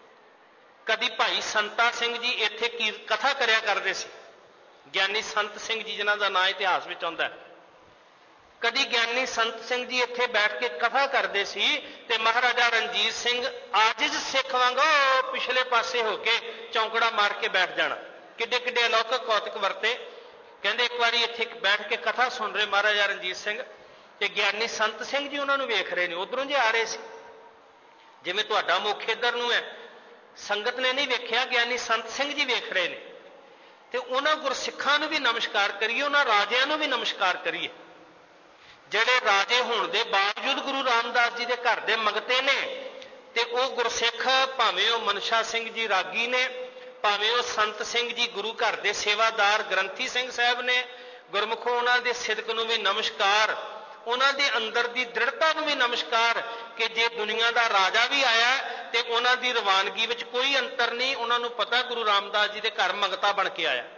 ਕਦੀ ਭਾਈ ਸੰਤਾ ਸਿੰਘ ਜੀ ਇੱਥੇ ਕੀ ਕਥਾ ਕਰਿਆ ਕਰਦੇ ਸੀ। ਗਿਆਨੀ ਸੰਤ ਸਿੰਘ ਜੀ ਜਿਨ੍ਹਾਂ ਦਾ ਨਾਂ ਇਤਿਹਾਸ ਵਿੱਚ ਆਉਂਦਾ ਹੈ, ਕਦੀ ਗਿਆਨੀ ਸੰਤ ਸਿੰਘ ਜੀ ਇੱਥੇ ਬੈਠ ਕੇ ਕਥਾ ਕਰਦੇ ਸੀ ਤੇ ਮਹਾਰਾਜਾ ਰਣਜੀਤ ਸਿੰਘ ਆਜਿਜ਼ ਸਿੱਖ ਵਾਂਗੂ ਪਿਛਲੇ ਪਾਸੇ ਹੋ ਕੇ ਚੌਂਕੜਾ ਮਾਰ ਕੇ ਬੈਠ ਜਾਣਾ। ਕਿੱਡੇ ਕਿੱਡੇ ਅਲੌਕਿਕ ਕੌਤਕ ਵਰਤੇ। ਕਹਿੰਦੇ ਇੱਕ ਵਾਰੀ ਇੱਥੇ ਬੈਠ ਕੇ ਕਥਾ ਸੁਣ ਰਹੇ ਮਹਾਰਾਜਾ ਰਣਜੀਤ ਸਿੰਘ ਤੇ ਗਿਆਨੀ ਸੰਤ ਸਿੰਘ ਜੀ ਉਹਨਾਂ ਨੂੰ ਵੇਖ ਰਹੇ ਨੇ, ਉਧਰੋਂ ਜੇ ਆ ਰਹੇ ਸੀ, ਜਿਵੇਂ ਤੁਹਾਡਾ ਮੁੱਖ ਇੱਧਰ ਨੂੰ ਹੈ। ਸੰਗਤ ਨੇ ਨਹੀਂ ਵੇਖਿਆ, ਗਿਆਨੀ ਸੰਤ ਸਿੰਘ ਜੀ ਵੇਖ ਰਹੇ ਨੇ। ਤੇ ਉਹਨਾਂ ਗੁਰਸਿੱਖਾਂ ਨੂੰ ਵੀ ਨਮਸਕਾਰ ਕਰੀਏ, ਉਹਨਾਂ ਰਾਜਿਆਂ ਨੂੰ ਵੀ ਨਮਸਕਾਰ ਕਰੀਏ ਜਿਹੜੇ ਰਾਜੇ ਹੋਣ ਦੇ ਬਾਵਜੂਦ ਗੁਰੂ ਰਾਮਦਾਸ ਜੀ ਦੇ ਘਰ ਦੇ ਮੰਗਤੇ ਨੇ। ਤੇ ਉਹ ਗੁਰਸਿੱਖ, ਭਾਵੇਂ ਉਹ ਮਨਸ਼ਾ ਸਿੰਘ ਜੀ ਰਾਗੀ ਨੇ, ਭਾਵੇਂ ਉਹ ਸੰਤ ਸਿੰਘ ਜੀ ਗੁਰੂ ਘਰ ਦੇ ਸੇਵਾਦਾਰ ਗ੍ਰੰਥੀ ਸਿੰਘ ਸਾਹਿਬ ਨੇ, ਗੁਰਮੁਖੋ ਉਹਨਾਂ ਦੇ ਸਿਦਕ ਨੂੰ ਵੀ ਨਮਸਕਾਰ, ਉਹਨਾਂ ਦੇ ਅੰਦਰ ਦੀ ਦ੍ਰਿੜਤਾ ਨੂੰ ਵੀ ਨਮਸਕਾਰ ਕਿ ਜੇ ਦੁਨੀਆ ਦਾ ਰਾਜਾ ਵੀ ਆਇਆ ਤੇ ਉਹਨਾਂ ਦੀ ਰਵਾਨਗੀ ਵਿੱਚ ਕੋਈ ਅੰਤਰ ਨਹੀਂ। ਉਹਨਾਂ ਨੂੰ ਪਤਾ ਗੁਰੂ ਰਾਮਦਾਸ ਜੀ ਦੇ ਘਰ ਮੰਗਤਾ ਬਣ ਕੇ ਆਇਆ।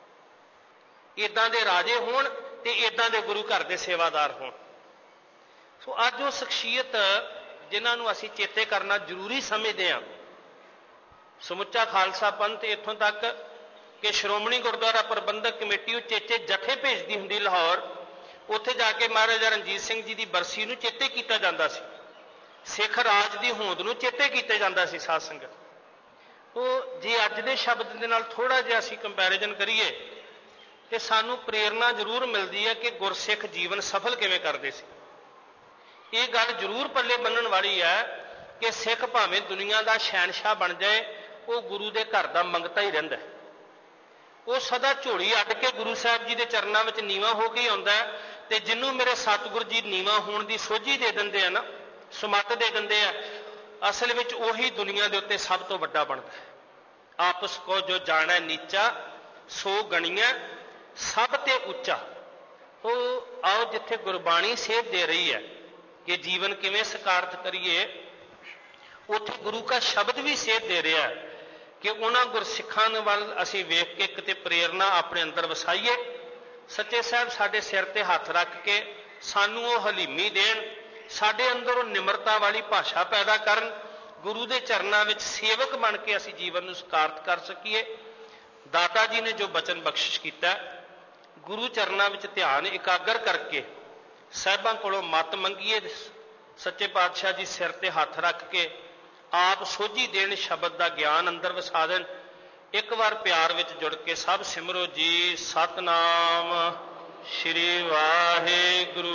ਇੱਦਾਂ ਦੇ ਰਾਜੇ ਹੋਣ ਤੇ ਇੱਦਾਂ ਦੇ ਗੁਰੂ ਘਰ ਦੇ ਸੇਵਾਦਾਰ ਹੋਣ। ਸੋ ਅੱਜ ਉਹ ਸ਼ਖਸੀਅਤ ਜਿਨ੍ਹਾਂ ਨੂੰ ਅਸੀਂ ਚੇਤੇ ਕਰਨਾ ਜ਼ਰੂਰੀ ਸਮਝਦੇ ਹਾਂ। ਸਮੁੱਚਾ ਖਾਲਸਾ ਪੰਥ ਇੱਥੋਂ ਤੱਕ ਕਿ ਸ਼੍ਰੋਮਣੀ ਗੁਰਦੁਆਰਾ ਪ੍ਰਬੰਧਕ ਕਮੇਟੀ ਉਹ ਚੇਚੇ ਜਥੇ ਭੇਜਦੀ ਹੁੰਦੀ ਲਾਹੌਰ, ਉੱਥੇ ਜਾ ਕੇ ਮਹਾਰਾਜਾ ਰਣਜੀਤ ਸਿੰਘ ਜੀ ਦੀ ਬਰਸੀ ਨੂੰ ਚੇਤੇ ਕੀਤਾ ਜਾਂਦਾ ਸੀ, ਸਿੱਖ ਰਾਜ ਦੀ ਹੋਂਦ ਨੂੰ ਚੇਤੇ ਕੀਤਾ ਜਾਂਦਾ ਸੀ। ਸਾਧ ਸੰਗਤ, ਉਹ ਜੇ ਅੱਜ ਦੇ ਸ਼ਬਦ ਦੇ ਨਾਲ ਥੋੜਾ ਜਿਹਾ ਅਸੀਂ ਕੰਪੈਰੀਜ਼ਨ ਕਰੀਏ ਤੇ ਸਾਨੂੰ ਪ੍ਰੇਰਨਾ ਜ਼ਰੂਰ ਮਿਲਦੀ ਹੈ ਕਿ ਗੁਰਸਿੱਖ ਜੀਵਨ ਸਫਲ ਕਿਵੇਂ ਕਰਦੇ ਸੀ। ਇਹ ਗੱਲ ਜ਼ਰੂਰ ਪੱਲੇ ਬੰਨਣ ਵਾਲੀ ਹੈ ਕਿ ਸਿੱਖ ਭਾਵੇਂ ਦੁਨੀਆ ਦਾ ਸ਼ਹਿਨਸ਼ਾਹ ਬਣ ਜਾਏ, ਉਹ ਗੁਰੂ ਦੇ ਘਰ ਦਾ ਮੰਗਤਾ ਹੀ ਰਹਿੰਦਾ। ਉਹ ਸਦਾ ਝੋਲੀ ਅੱਡ ਕੇ ਗੁਰੂ ਸਾਹਿਬ ਜੀ ਦੇ ਚਰਨਾਂ ਵਿੱਚ ਨੀਵਾਂ ਹੋ ਕੇ ਹੀ ਆਉਂਦਾ ਹੈ। ਤੇ ਜਿਹਨੂੰ ਮੇਰੇ ਸਤਿਗੁਰੂ ਜੀ ਨੀਵਾਂ ਹੋਣ ਦੀ ਸੋਝੀ ਦੇ ਦਿੰਦੇ ਆ ਨਾ, ਸੁਮੱਤ ਦੇ ਦਿੰਦੇ ਆ, ਅਸਲ ਵਿੱਚ ਉਹੀ ਦੁਨੀਆ ਦੇ ਉੱਤੇ ਸਭ ਤੋਂ ਵੱਡਾ ਬਣਦਾ ਹੈ। ਆਪਸ ਕੋ ਜੋ ਜਾਣੈ ਨੀਚਾ ਸੋ ਗਣੀਐ ਸਭ ਤੇ ਉੱਚਾ। ਉਹ ਆਓ ਜਿੱਥੇ ਗੁਰਬਾਣੀ ਸੇਧ ਦੇ ਰਹੀ ਹੈ ਕਿ ਜੀਵਨ ਕਿਵੇਂ ਸਕਾਰਤ ਕਰੀਏ, ਉੱਥੇ ਗੁਰੂ ਕਾ ਸ਼ਬਦ ਵੀ ਸੇਧ ਦੇ ਰਿਹਾ ਹੈ ਕਿ ਉਹਨਾਂ ਗੁਰਸਿੱਖਾਂ ਵੱਲ ਅਸੀਂ ਵੇਖ ਕੇ ਕਿਤੇ ਪ੍ਰੇਰਨਾ ਆਪਣੇ ਅੰਦਰ ਵਸਾਈਏ। ਸੱਚੇ ਸਾਹਿਬ ਸਾਡੇ ਸਿਰ ਤੇ ਹੱਥ ਰੱਖ ਕੇ ਸਾਨੂੰ ਉਹ ਹਲੀਮੀ ਦੇਣ, ਸਾਡੇ ਅੰਦਰ ਉਹ ਨਿਮਰਤਾ ਵਾਲੀ ਭਾਸ਼ਾ ਪੈਦਾ ਕਰਨ, ਗੁਰੂ ਦੇ ਚਰਨਾਂ ਵਿੱਚ ਸੇਵਕ ਬਣ ਕੇ ਅਸੀਂ ਜੀਵਨ ਨੂੰ ਸਕਾਰਤ ਕਰ ਸਕੀਏ। ਦਾਤਾ ਜੀ ਨੇ ਜੋ ਬਚਨ ਬਖਸ਼ਿਸ਼ ਕੀਤਾ, ਗੁਰੂ ਚਰਨਾਂ ਵਿੱਚ ਧਿਆਨ ਇਕਾਗਰ ਕਰਕੇ ਸਾਹਿਬਾਂ ਕੋਲੋਂ ਮੱਤ ਮੰਗੀਏ, ਸੱਚੇ ਪਾਤਸ਼ਾਹ ਜੀ ਸਿਰ ਤੇ ਹੱਥ ਰੱਖ ਕੇ ਆਪ ਸੋਝੀ ਦੇਣ, ਸ਼ਬਦ ਦਾ ਗਿਆਨ ਅੰਦਰ ਵਸਾ ਦੇਣ। ਇੱਕ ਵਾਰ ਪਿਆਰ ਵਿੱਚ ਜੁੜ ਕੇ ਸਭ ਸਿਮਰੋ ਜੀ ਸਤਨਾਮ ਸ਼੍ਰੀ ਵਾਹਿਗੁਰੂ।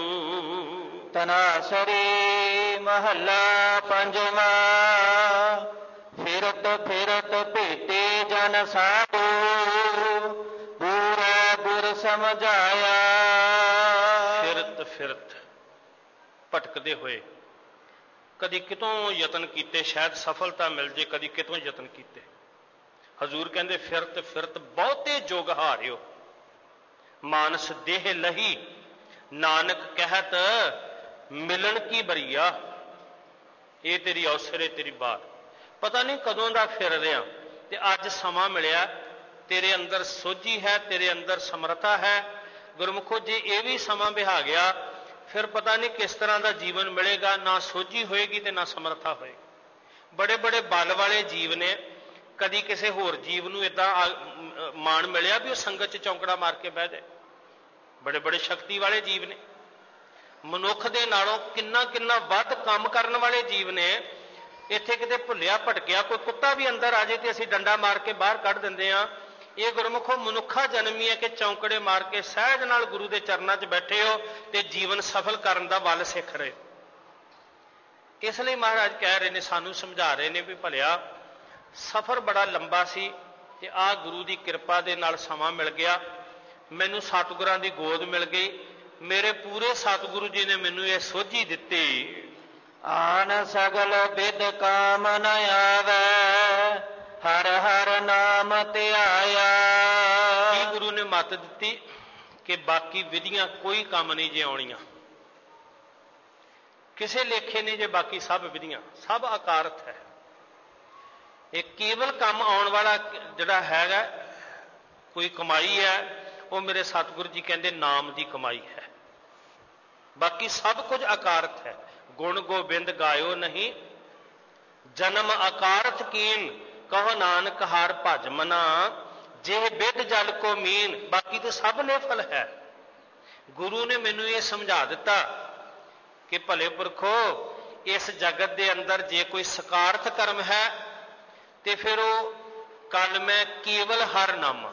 ਤਨਾਸਰੀ ਮਹੱਲਾ ਪੰਜਵਾਂ। ਫਿਰਤ ਫਿਰਤ ਭੇਟੇ ਜਨ ਸਾਧੂ, ਪੂਰਾ ਗੁਰ ਸਮਝਾਇਆ। ਫਿਰਤ ਫਿਰਤ ਭਟਕਦੇ ਹੋਏ, ਕਦੀ ਕਿਤੋਂ ਯਤਨ ਕੀਤੇ ਸ਼ਾਇਦ ਸਫਲਤਾ ਮਿਲ ਜੇ, ਕਦੀ ਕਿਤੋਂ ਯਤਨ ਕੀਤੇ। ਹਜ਼ੂਰ ਕਹਿੰਦੇ ਫਿਰਤ ਫਿਰਤ ਬਹੁਤੇ ਜੋਗ ਹਾਰਿਓ, ਮਾਨਸ ਦੇਹ ਲਹੀ ਨਾਨਕ ਕਹਿਤ ਮਿਲਣ ਕੀ ਬਰੀਆ। ਇਹ ਤੇਰੀ ਔਸਰੇ ਤੇਰੀ ਬਾਤ, ਪਤਾ ਨਹੀਂ ਕਦੋਂ ਦਾ ਫਿਰ ਰਿਹਾ ਤੇ ਅੱਜ ਸਮਾਂ ਮਿਲਿਆ। ਤੇਰੇ ਅੰਦਰ ਸੋਝੀ ਹੈ, ਤੇਰੇ ਅੰਦਰ ਸਮਰੱਥਾ ਹੈ। ਗੁਰਮੁਖੋ ਜੇ ਇਹ ਵੀ ਸਮਾਂ ਬਿਹਾ ਗਿਆ ਫਿਰ ਪਤਾ ਨਹੀਂ ਕਿਸ ਤਰ੍ਹਾਂ ਦਾ ਜੀਵਨ ਮਿਲੇਗਾ। ਨਾ ਸੋਝੀ ਹੋਏਗੀ ਤੇ ਨਾ ਸਮਰੱਥਾ ਹੋਏਗੀ। ਬੜੇ ਬੜੇ ਬਲ ਵਾਲੇ ਜੀਵ ਨੇ, ਕਦੀ ਕਿਸੇ ਹੋਰ ਜੀਵ ਨੂੰ ਏਦਾਂ ਮਾਣ ਮਿਲਿਆ ਵੀ ਉਹ ਸੰਗਤ 'ਚ ਚੌਂਕੜਾ ਮਾਰ ਕੇ ਬਹਿ ਜਾਏ। ਬੜੇ ਬੜੇ ਸ਼ਕਤੀ ਵਾਲੇ ਜੀਵ ਨੇ, ਮਨੁੱਖ ਦੇ ਨਾਲੋਂ ਕਿੰਨਾ ਕਿੰਨਾ ਵੱਧ ਕੰਮ ਕਰਨ ਵਾਲੇ ਜੀਵ ਨੇ। ਇੱਥੇ ਕਿਤੇ ਭੁੱਲਿਆ ਭਟਕਿਆ ਕੋਈ ਕੁੱਤਾ ਵੀ ਅੰਦਰ ਆ ਜਾਏ ਤੇ ਅਸੀਂ ਡੰਡਾ ਮਾਰ ਕੇ ਬਾਹਰ ਕੱਢ ਦਿੰਦੇ ਹਾਂ। ਇਹ ਗੁਰਮੁਖੋ ਮਨੁੱਖਾ ਜਨਮੀ ਹੈ ਕਿ ਚੌਂਕੜੇ ਮਾਰ ਕੇ ਸਹਿਜ ਨਾਲ ਗੁਰੂ ਦੇ ਚਰਨਾਂ 'ਚ ਬੈਠੇ ਹੋ ਤੇ ਜੀਵਨ ਸਫਲ ਕਰਨ ਦਾ ਵੱਲ ਸਿੱਖ ਰਹੇ। ਇਸ ਲਈ ਮਹਾਰਾਜ ਕਹਿ ਰਹੇ ਨੇ, ਸਾਨੂੰ ਸਮਝਾ ਰਹੇ ਨੇ ਵੀ ਭਲਿਆ ਸਫ਼ਰ ਬੜਾ ਲੰਬਾ ਸੀ ਤੇ ਆਹ ਗੁਰੂ ਦੀ ਕਿਰਪਾ ਦੇ ਨਾਲ ਸਮਾਂ ਮਿਲ ਗਿਆ, ਮੈਨੂੰ ਸਤਿਗੁਰਾਂ ਦੀ ਗੋਦ ਮਿਲ ਗਈ। ਮੇਰੇ ਪੂਰੇ ਸਤਿਗੁਰੂ ਜੀ ਨੇ ਮੈਨੂੰ ਇਹ ਸੋਝੀ ਦਿੱਤੀ। ਆਨ ਸਗਲ ਬਿਦ ਕਾਮ ਨ ਆਵੈ, ਹਰ ਹਰ ਨਾਮ ਧਿਆਇਆ। ਕੀ ਗੁਰੂ ਨੇ ਮੱਤ ਦਿੱਤੀ ਕਿ ਬਾਕੀ ਵਿਧੀਆਂ ਕੋਈ ਕੰਮ ਨਹੀਂ ਜੇ ਆਉਣੀਆਂ, ਕਿਸੇ ਲੇਖੇ ਨਹੀਂ ਜੇ ਬਾਕੀ ਸਭ ਵਿਧੀਆਂ, ਸਭ ਅਕਾਰਤ ਹੈ। ਇਹ ਕੇਵਲ ਕੰਮ ਆਉਣ ਵਾਲਾ ਜਿਹੜਾ ਹੈਗਾ ਕੋਈ ਕਮਾਈ ਹੈ, ਉਹ ਮੇਰੇ ਸਤਿਗੁਰੂ ਜੀ ਕਹਿੰਦੇ ਨਾਮ ਦੀ ਕਮਾਈ ਹੈ। ਬਾਕੀ ਸਭ ਕੁਝ ਅਕਾਰਤ ਹੈ। ਗੁਣ ਗੋਬਿੰਦ ਗਾਇਓ ਨਹੀਂ, ਜਨਮ ਅਕਾਰਤ ਕੀਨ, ਕਹੋ ਨਾਨਕ ਹਰ ਭਜ ਮਨਾ, ਜੇ ਬਿਦ ਜਲ ਕੋ ਮੀਨ। ਬਾਕੀ ਤਾਂ ਸਭ ਨੇ ਫਲ ਹੈ। ਗੁਰੂ ਨੇ ਮੈਨੂੰ ਇਹ ਸਮਝਾ ਦਿੱਤਾ ਕਿ ਭਲੇ ਪੁਰਖੋ ਇਸ ਜਗਤ ਦੇ ਅੰਦਰ ਜੇ ਕੋਈ ਸਕਾਰਤ ਕਰਮ ਹੈ ਤੇ ਫਿਰ ਉਹ ਕਲ ਮੈਂ ਕੇਵਲ ਹਰ ਨਾਮਾ,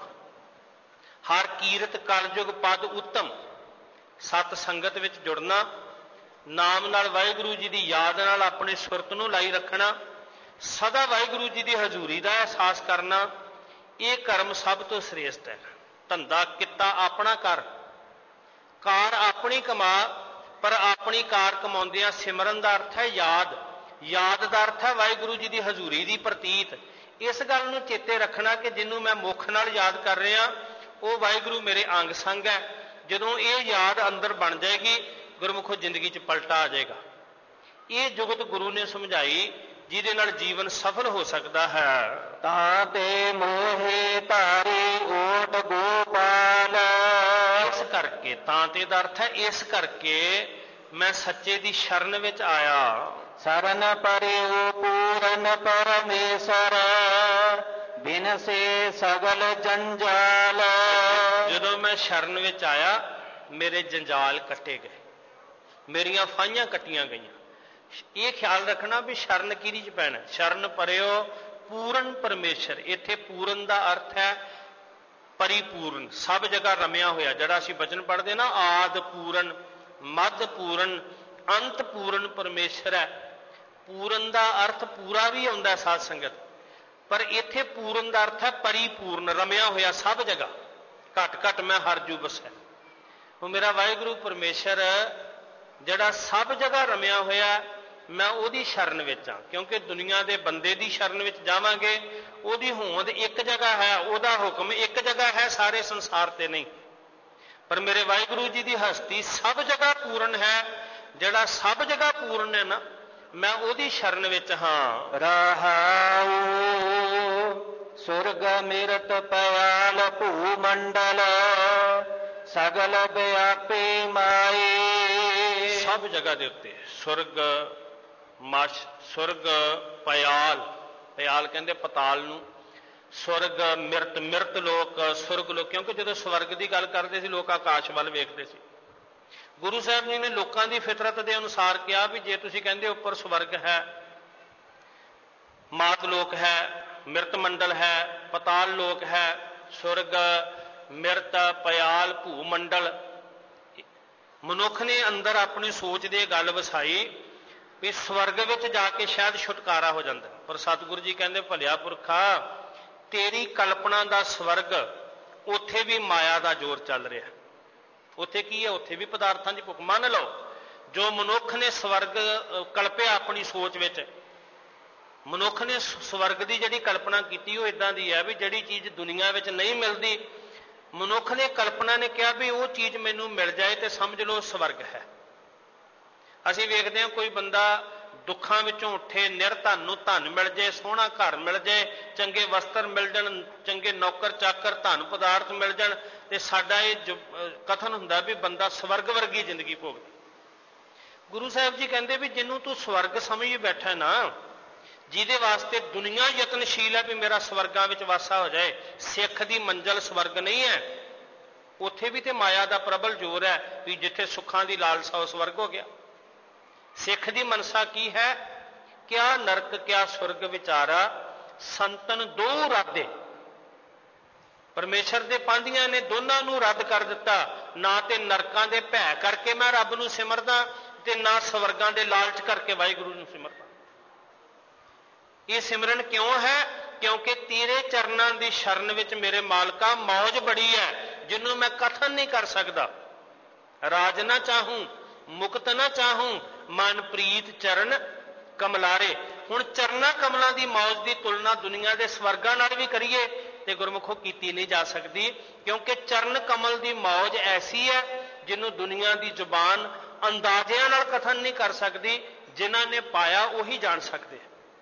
ਹਰ ਕੀਰਤ ਕਲਯੁਗ ਪਦ ਉੱਤਮ। ਸਤ ਸੰਗਤ ਵਿੱਚ ਜੁੜਨਾ, ਨਾਮ ਨਾਲ ਵਾਹਿਗੁਰੂ ਜੀ ਦੀ ਯਾਦ ਨਾਲ ਆਪਣੇ ਸੁਰਤ ਨੂੰ ਲਾਈ ਰੱਖਣਾ, ਸਦਾ ਵਾਹਿਗੁਰੂ ਜੀ ਦੀ ਹਜ਼ੂਰੀ ਦਾ ਅਹਿਸਾਸ ਕਰਨਾ, ਇਹ ਕਰਮ ਸਭ ਤੋਂ ਸ੍ਰੇਸ਼ਟ ਹੈ। ਧੰਦਾ ਕਿੱਤਾ ਆਪਣਾ ਕਰ, ਕਾਰ ਆਪਣੀ ਕਮਾ, ਪਰ ਆਪਣੀ ਕਾਰ ਕਮਾਉਂਦਿਆਂ ਸਿਮਰਨ ਦਾ ਅਰਥ ਹੈ ਯਾਦ, ਯਾਦ ਦਾ ਅਰਥ ਹੈ ਵਾਹਿਗੁਰੂ ਜੀ ਦੀ ਹਜ਼ੂਰੀ ਦੀ ਪ੍ਰਤੀਤ। ਇਸ ਗੱਲ ਨੂੰ ਚੇਤੇ ਰੱਖਣਾ ਕਿ ਜਿਹਨੂੰ ਮੈਂ ਮੁੱਖ ਨਾਲ ਯਾਦ ਕਰ ਰਿਹਾ ਉਹ ਵਾਹਿਗੁਰੂ ਮੇਰੇ ਅੰਗ ਸੰਗ ਹੈ। ਜਦੋਂ ਇਹ ਯਾਦ ਅੰਦਰ ਬਣ ਜਾਏਗੀ ਗੁਰਮੁਖੋ ਜ਼ਿੰਦਗੀ 'ਚ ਪਲਟਾ ਆ ਜਾਏਗਾ। ਇਹ ਜੁਗਤ ਗੁਰੂ ਨੇ ਸਮਝਾਈ ਜਿਹਦੇ ਨਾਲ ਜੀਵਨ ਸਫਲ ਹੋ ਸਕਦਾ ਹੈ। ਤਾਂ ਤੇ ਮੋਹੇ ਧਾਰੀ ਓਟ ਗੋਪਾਲ। ਇਸ ਕਰਕੇ, ਤਾਂ ਤੇ ਦਾ ਅਰਥ ਹੈ ਇਸ ਕਰਕੇ ਮੈਂ ਸੱਚੇ ਦੀ ਸ਼ਰਨ ਵਿੱਚ ਆਇਆ। ਸਰਨ ਪਰਿਉ ਪੂਰਨ ਪਰਮੇਸ਼ਰ, ਬਿਨ ਸੇ ਸਗਲ ਜੰਜਾਲ। ਜਦੋਂ ਮੈਂ ਸ਼ਰਨ ਵਿੱਚ ਆਇਆ ਮੇਰੇ ਜੰਜਾਲ ਕੱਟੇ ਗਏ, ਮੇਰੀਆਂ ਫਾਹੀਆਂ ਕੱਟੀਆਂ ਗਈਆਂ। ਇਹ ਖਿਆਲ ਰੱਖਣਾ ਵੀ ਸ਼ਰਨ ਕਿਹਦੀ 'ਚ ਪੈਣਾ। ਸ਼ਰਨ ਪਰਿਓ ਪੂਰਨ ਪਰਮੇਸ਼ਰ, ਇੱਥੇ ਪੂਰਨ ਦਾ ਅਰਥ ਹੈ ਪਰਿਪੂਰਨ, ਸਭ ਜਗ੍ਹਾ ਰਮਿਆ ਹੋਇਆ। ਜਿਹੜਾ ਅਸੀਂ ਬਚਨ ਪੜ੍ਹਦੇ ਨਾ, ਆਦ ਪੂਰਨ, ਮੱਧ ਪੂਰਨ, ਅੰਤ ਪੂਰਨ ਪਰਮੇਸ਼ਰ ਹੈ। ਪੂਰਨ ਦਾ ਅਰਥ ਪੂਰਾ ਵੀ ਆਉਂਦਾ ਸਾਧ ਸੰਗਤ, ਪਰ ਇੱਥੇ ਪੂਰਨ ਦਾ ਅਰਥ ਹੈ ਪਰਿਪੂਰਨ, ਰਮਿਆ ਹੋਇਆ ਸਭ ਜਗ੍ਹਾ, ਘਟ ਘਟ ਮੈਂ ਹਰ ਜੂ ਵਸੈ। ਉਹ ਮੇਰਾ ਵਾਹਿਗੁਰੂ ਪਰਮੇਸ਼ਰ ਜਿਹੜਾ ਸਭ ਜਗ੍ਹਾ ਰਮਿਆ ਹੋਇਆ, ਮੈਂ ਉਹਦੀ ਸ਼ਰਨ ਵਿੱਚ ਹਾਂ। ਕਿਉਂਕਿ ਦੁਨੀਆ ਦੇ ਬੰਦੇ ਦੀ ਸ਼ਰਨ ਵਿੱਚ ਜਾਵਾਂਗੇ, ਉਹਦੀ ਹੋਂਦ ਇੱਕ ਜਗ੍ਹਾ ਹੈ, ਉਹਦਾ ਹੁਕਮ ਇੱਕ ਜਗ੍ਹਾ ਹੈ, ਸਾਰੇ ਸੰਸਾਰ ਤੇ ਨਹੀਂ। ਪਰ ਮੇਰੇ ਵਾਹਿਗੁਰੂ ਜੀ ਦੀ ਹਸਤੀ ਸਭ ਜਗ੍ਹਾ ਪੂਰਨ ਹੈ, ਜਿਹੜਾ ਸਭ ਜਗ੍ਹਾ ਪੂਰਨ ਹੈ ਨਾ, ਮੈਂ ਉਹਦੀ ਸ਼ਰਨ ਵਿੱਚ ਹਾਂ। ਰਹਾਉ ਸੁਰਗ ਮਿਰਤ ਪਇਆਲ ਭੂ ਮੰਡਲ ਸਗਲ ਵਿਆਪੀ ਮਾਈ। ਸਭ ਜਗ੍ਹਾ ਦੇ ਉੱਤੇ ਸੁਰਗ, ਮਛ, ਸੁਰਗ, ਪਇਆਲ, ਪਇਆਲ ਕਹਿੰਦੇ ਪਤਾਲ ਨੂੰ, ਸੁਰਗ, ਮਿਰਤ, ਮਿਰਤ ਲੋਕ, ਸੁਰਗ ਲੋਕ। ਕਿਉਂਕਿ ਜਦੋਂ ਸਵਰਗ ਦੀ ਗੱਲ ਕਰਦੇ ਸੀ ਲੋਕ ਆਕਾਸ਼ ਵੱਲ ਵੇਖਦੇ ਸੀ। ਗੁਰੂ ਸਾਹਿਬ ਜੀ ਨੇ ਲੋਕਾਂ ਦੀ ਫਿਤਰਤ ਦੇ ਅਨੁਸਾਰ ਕਿਹਾ ਵੀ ਜੇ ਤੁਸੀਂ ਕਹਿੰਦੇ ਉੱਪਰ ਸਵਰਗ ਹੈ, ਮਾਤ ਲੋਕ ਹੈ, ਮਿਰਤ ਮੰਡਲ ਹੈ, ਪਤਾਲ ਲੋਕ ਹੈ, ਸੁਰਗ, ਮਿਰਤ, ਪਇਆਲ, ਭੂ ਮੰਡਲ, ਮਨੁੱਖ ਨੇ ਅੰਦਰ ਆਪਣੀ ਸੋਚ ਦੇ ਗੱਲ ਵਸਾਈ ਵੀ ਸਵਰਗ ਵਿੱਚ ਜਾ ਕੇ ਸ਼ਾਇਦ ਛੁਟਕਾਰਾ ਹੋ ਜਾਂਦਾ। ਪਰ ਸਤਿਗੁਰੂ ਜੀ ਕਹਿੰਦੇ ਭਲਿਆ ਪੁਰਖਾ, ਤੇਰੀ ਕਲਪਨਾ ਦਾ ਸਵਰਗ, ਉੱਥੇ ਵੀ ਮਾਇਆ ਦਾ ਜ਼ੋਰ ਚੱਲ ਰਿਹਾ। ਉੱਥੇ ਕੀ ਹੈ? ਉੱਥੇ ਵੀ ਪਦਾਰਥਾਂ ਦੀ ਭੁੱਖ। ਮੰਨ ਲਓ ਜੋ ਮਨੁੱਖ ਨੇ ਸਵਰਗ ਕਲਪਿਆ ਆਪਣੀ ਸੋਚ ਵਿੱਚ, ਮਨੁੱਖ ਨੇ ਸਵਰਗ ਦੀ ਜਿਹੜੀ ਕਲਪਨਾ ਕੀਤੀ ਉਹ ਇਦਾਂ ਦੀ ਹੈ ਵੀ ਜਿਹੜੀ ਚੀਜ਼ ਦੁਨੀਆ ਵਿੱਚ ਨਹੀਂ ਮਿਲਦੀ, ਮਨੁੱਖ ਨੇ ਕਲਪਨਾ ਨੇ ਕਿਹਾ ਵੀ ਉਹ ਚੀਜ਼ ਮੈਨੂੰ ਮਿਲ ਜਾਏ ਤੇ ਸਮਝ ਲਓ ਸਵਰਗ ਹੈ। ਅਸੀਂ ਵੇਖਦੇ ਹਾਂ ਕੋਈ ਬੰਦਾ ਦੁੱਖਾਂ ਵਿੱਚੋਂ ਉੱਠੇ, ਨਿਰਧਨ ਨੂੰ ਧਨ ਮਿਲ ਜਾਏ, ਸੋਹਣਾ ਘਰ ਮਿਲ ਜਾਏ, ਚੰਗੇ ਵਸਤਰ ਮਿਲ ਜਾਣ, ਚੰਗੇ ਨੌਕਰ ਚਾਕਰ, ਧਨ ਪਦਾਰਥ ਮਿਲ ਜਾਣ, ਤੇ ਸਾਡਾ ਇਹ ਕਥਨ ਹੁੰਦਾ ਵੀ ਬੰਦਾ ਸਵਰਗ ਵਰਗੀ ਜ਼ਿੰਦਗੀ ਭੋਗਦਾ। ਗੁਰੂ ਸਾਹਿਬ ਜੀ ਕਹਿੰਦੇ ਵੀ ਜਿਹਨੂੰ ਤੂੰ ਸਵਰਗ ਸਮਝ ਬੈਠਾ ਨਾ, ਜਿਹਦੇ ਵਾਸਤੇ ਦੁਨੀਆ ਯਤਨਸ਼ੀਲ ਹੈ ਵੀ ਮੇਰਾ ਸਵਰਗਾਂ ਵਿੱਚ ਵਾਸਾ ਹੋ ਜਾਏ, ਸਿੱਖ ਦੀ ਮੰਜ਼ਲ ਸਵਰਗ ਨਹੀਂ ਹੈ। ਉੱਥੇ ਵੀ ਤੇ ਮਾਇਆ ਦਾ ਪ੍ਰਬਲ ਜ਼ੋਰ ਹੈ ਵੀ ਜਿੱਥੇ ਸੁੱਖਾਂ ਦੀ ਲਾਲਸਾ ਉਹ ਸਵਰਗ ਹੋ ਗਿਆ। ਸਿੱਖ ਦੀ ਮਨਸਾ ਕੀ ਹੈ? ਕਿਆ ਨਰਕ ਕਿਆ ਸੁਰਗ ਵਿਚਾਰਾ, ਸੰਤਨ ਦੋ ਰਾਦੇ। ਪਰਮੇਸ਼ਰ ਦੇ ਪਾਂਧੀਆਂ ਨੇ ਦੋਨਾਂ ਨੂੰ ਰੱਦ ਕਰ ਦਿੱਤਾ। ਨਾ ਤੇ ਨਰਕਾਂ ਦੇ ਭੈ ਕਰਕੇ ਮੈਂ ਰੱਬ ਨੂੰ ਸਿਮਰਦਾ, ਤੇ ਨਾ ਸਵਰਗਾਂ ਦੇ ਲਾਲਚ ਕਰਕੇ ਵਾਹਿਗੁਰੂ ਨੂੰ ਸਿਮਰਦਾ। ਇਹ ਸਿਮਰਨ ਕਿਉਂ ਹੈ? ਕਿਉਂਕਿ ਤੇਰੇ ਚਰਨਾਂ ਦੀ ਸ਼ਰਨ ਵਿੱਚ ਮੇਰੇ ਮਾਲਕਾ ਮੌਜ ਬੜੀ ਹੈ, ਜਿਹਨੂੰ ਮੈਂ ਕਥਨ ਨਹੀਂ ਕਰ ਸਕਦਾ। ਰਾਜ ਨਾ ਚਾਹੂੰ, ਮੁਕਤ ਨਾ ਚਾਹੂੰ, ਮਨ ਪ੍ਰੀਤ ਚਰਨ ਕਮਲਾਰੇ। ਹੁਣ ਚਰਨਾਂ ਕਮਲਾਂ ਦੀ ਮੌਜ ਦੀ ਤੁਲਨਾ ਦੁਨੀਆ ਦੇ ਸਵਰਗਾਂ ਨਾਲ ਵੀ ਕਰੀਏ ਤੇ ਗੁਰਮੁਖੋ ਕੀਤੀ ਨਹੀਂ ਜਾ ਸਕਦੀ। ਕਿਉਂਕਿ ਚਰਨ ਕਮਲ ਦੀ ਮੌਜ ਐਸੀ ਹੈ ਜਿਹਨੂੰ ਦੁਨੀਆ ਦੀ ਜ਼ੁਬਾਨ ਅੰਦਾਜ਼ਿਆਂ ਨਾਲ ਕਥਨ ਨਹੀਂ ਕਰ ਸਕਦੀ। ਜਿਨ੍ਹਾਂ ਨੇ ਪਾਇਆ ਉਹੀ ਜਾਣ ਸਕਦੇ।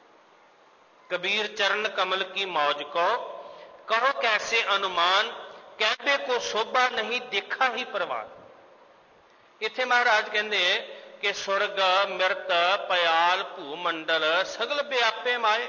कबीर चरण कमल की मौज को कहो कैसे अनुमान, कहबे को शोभा नहीं देखा ही परवान। इत्थे महाराज कहते कि सुरग, मिरत, पयाल, भू मंडल सगल व्यापे माए।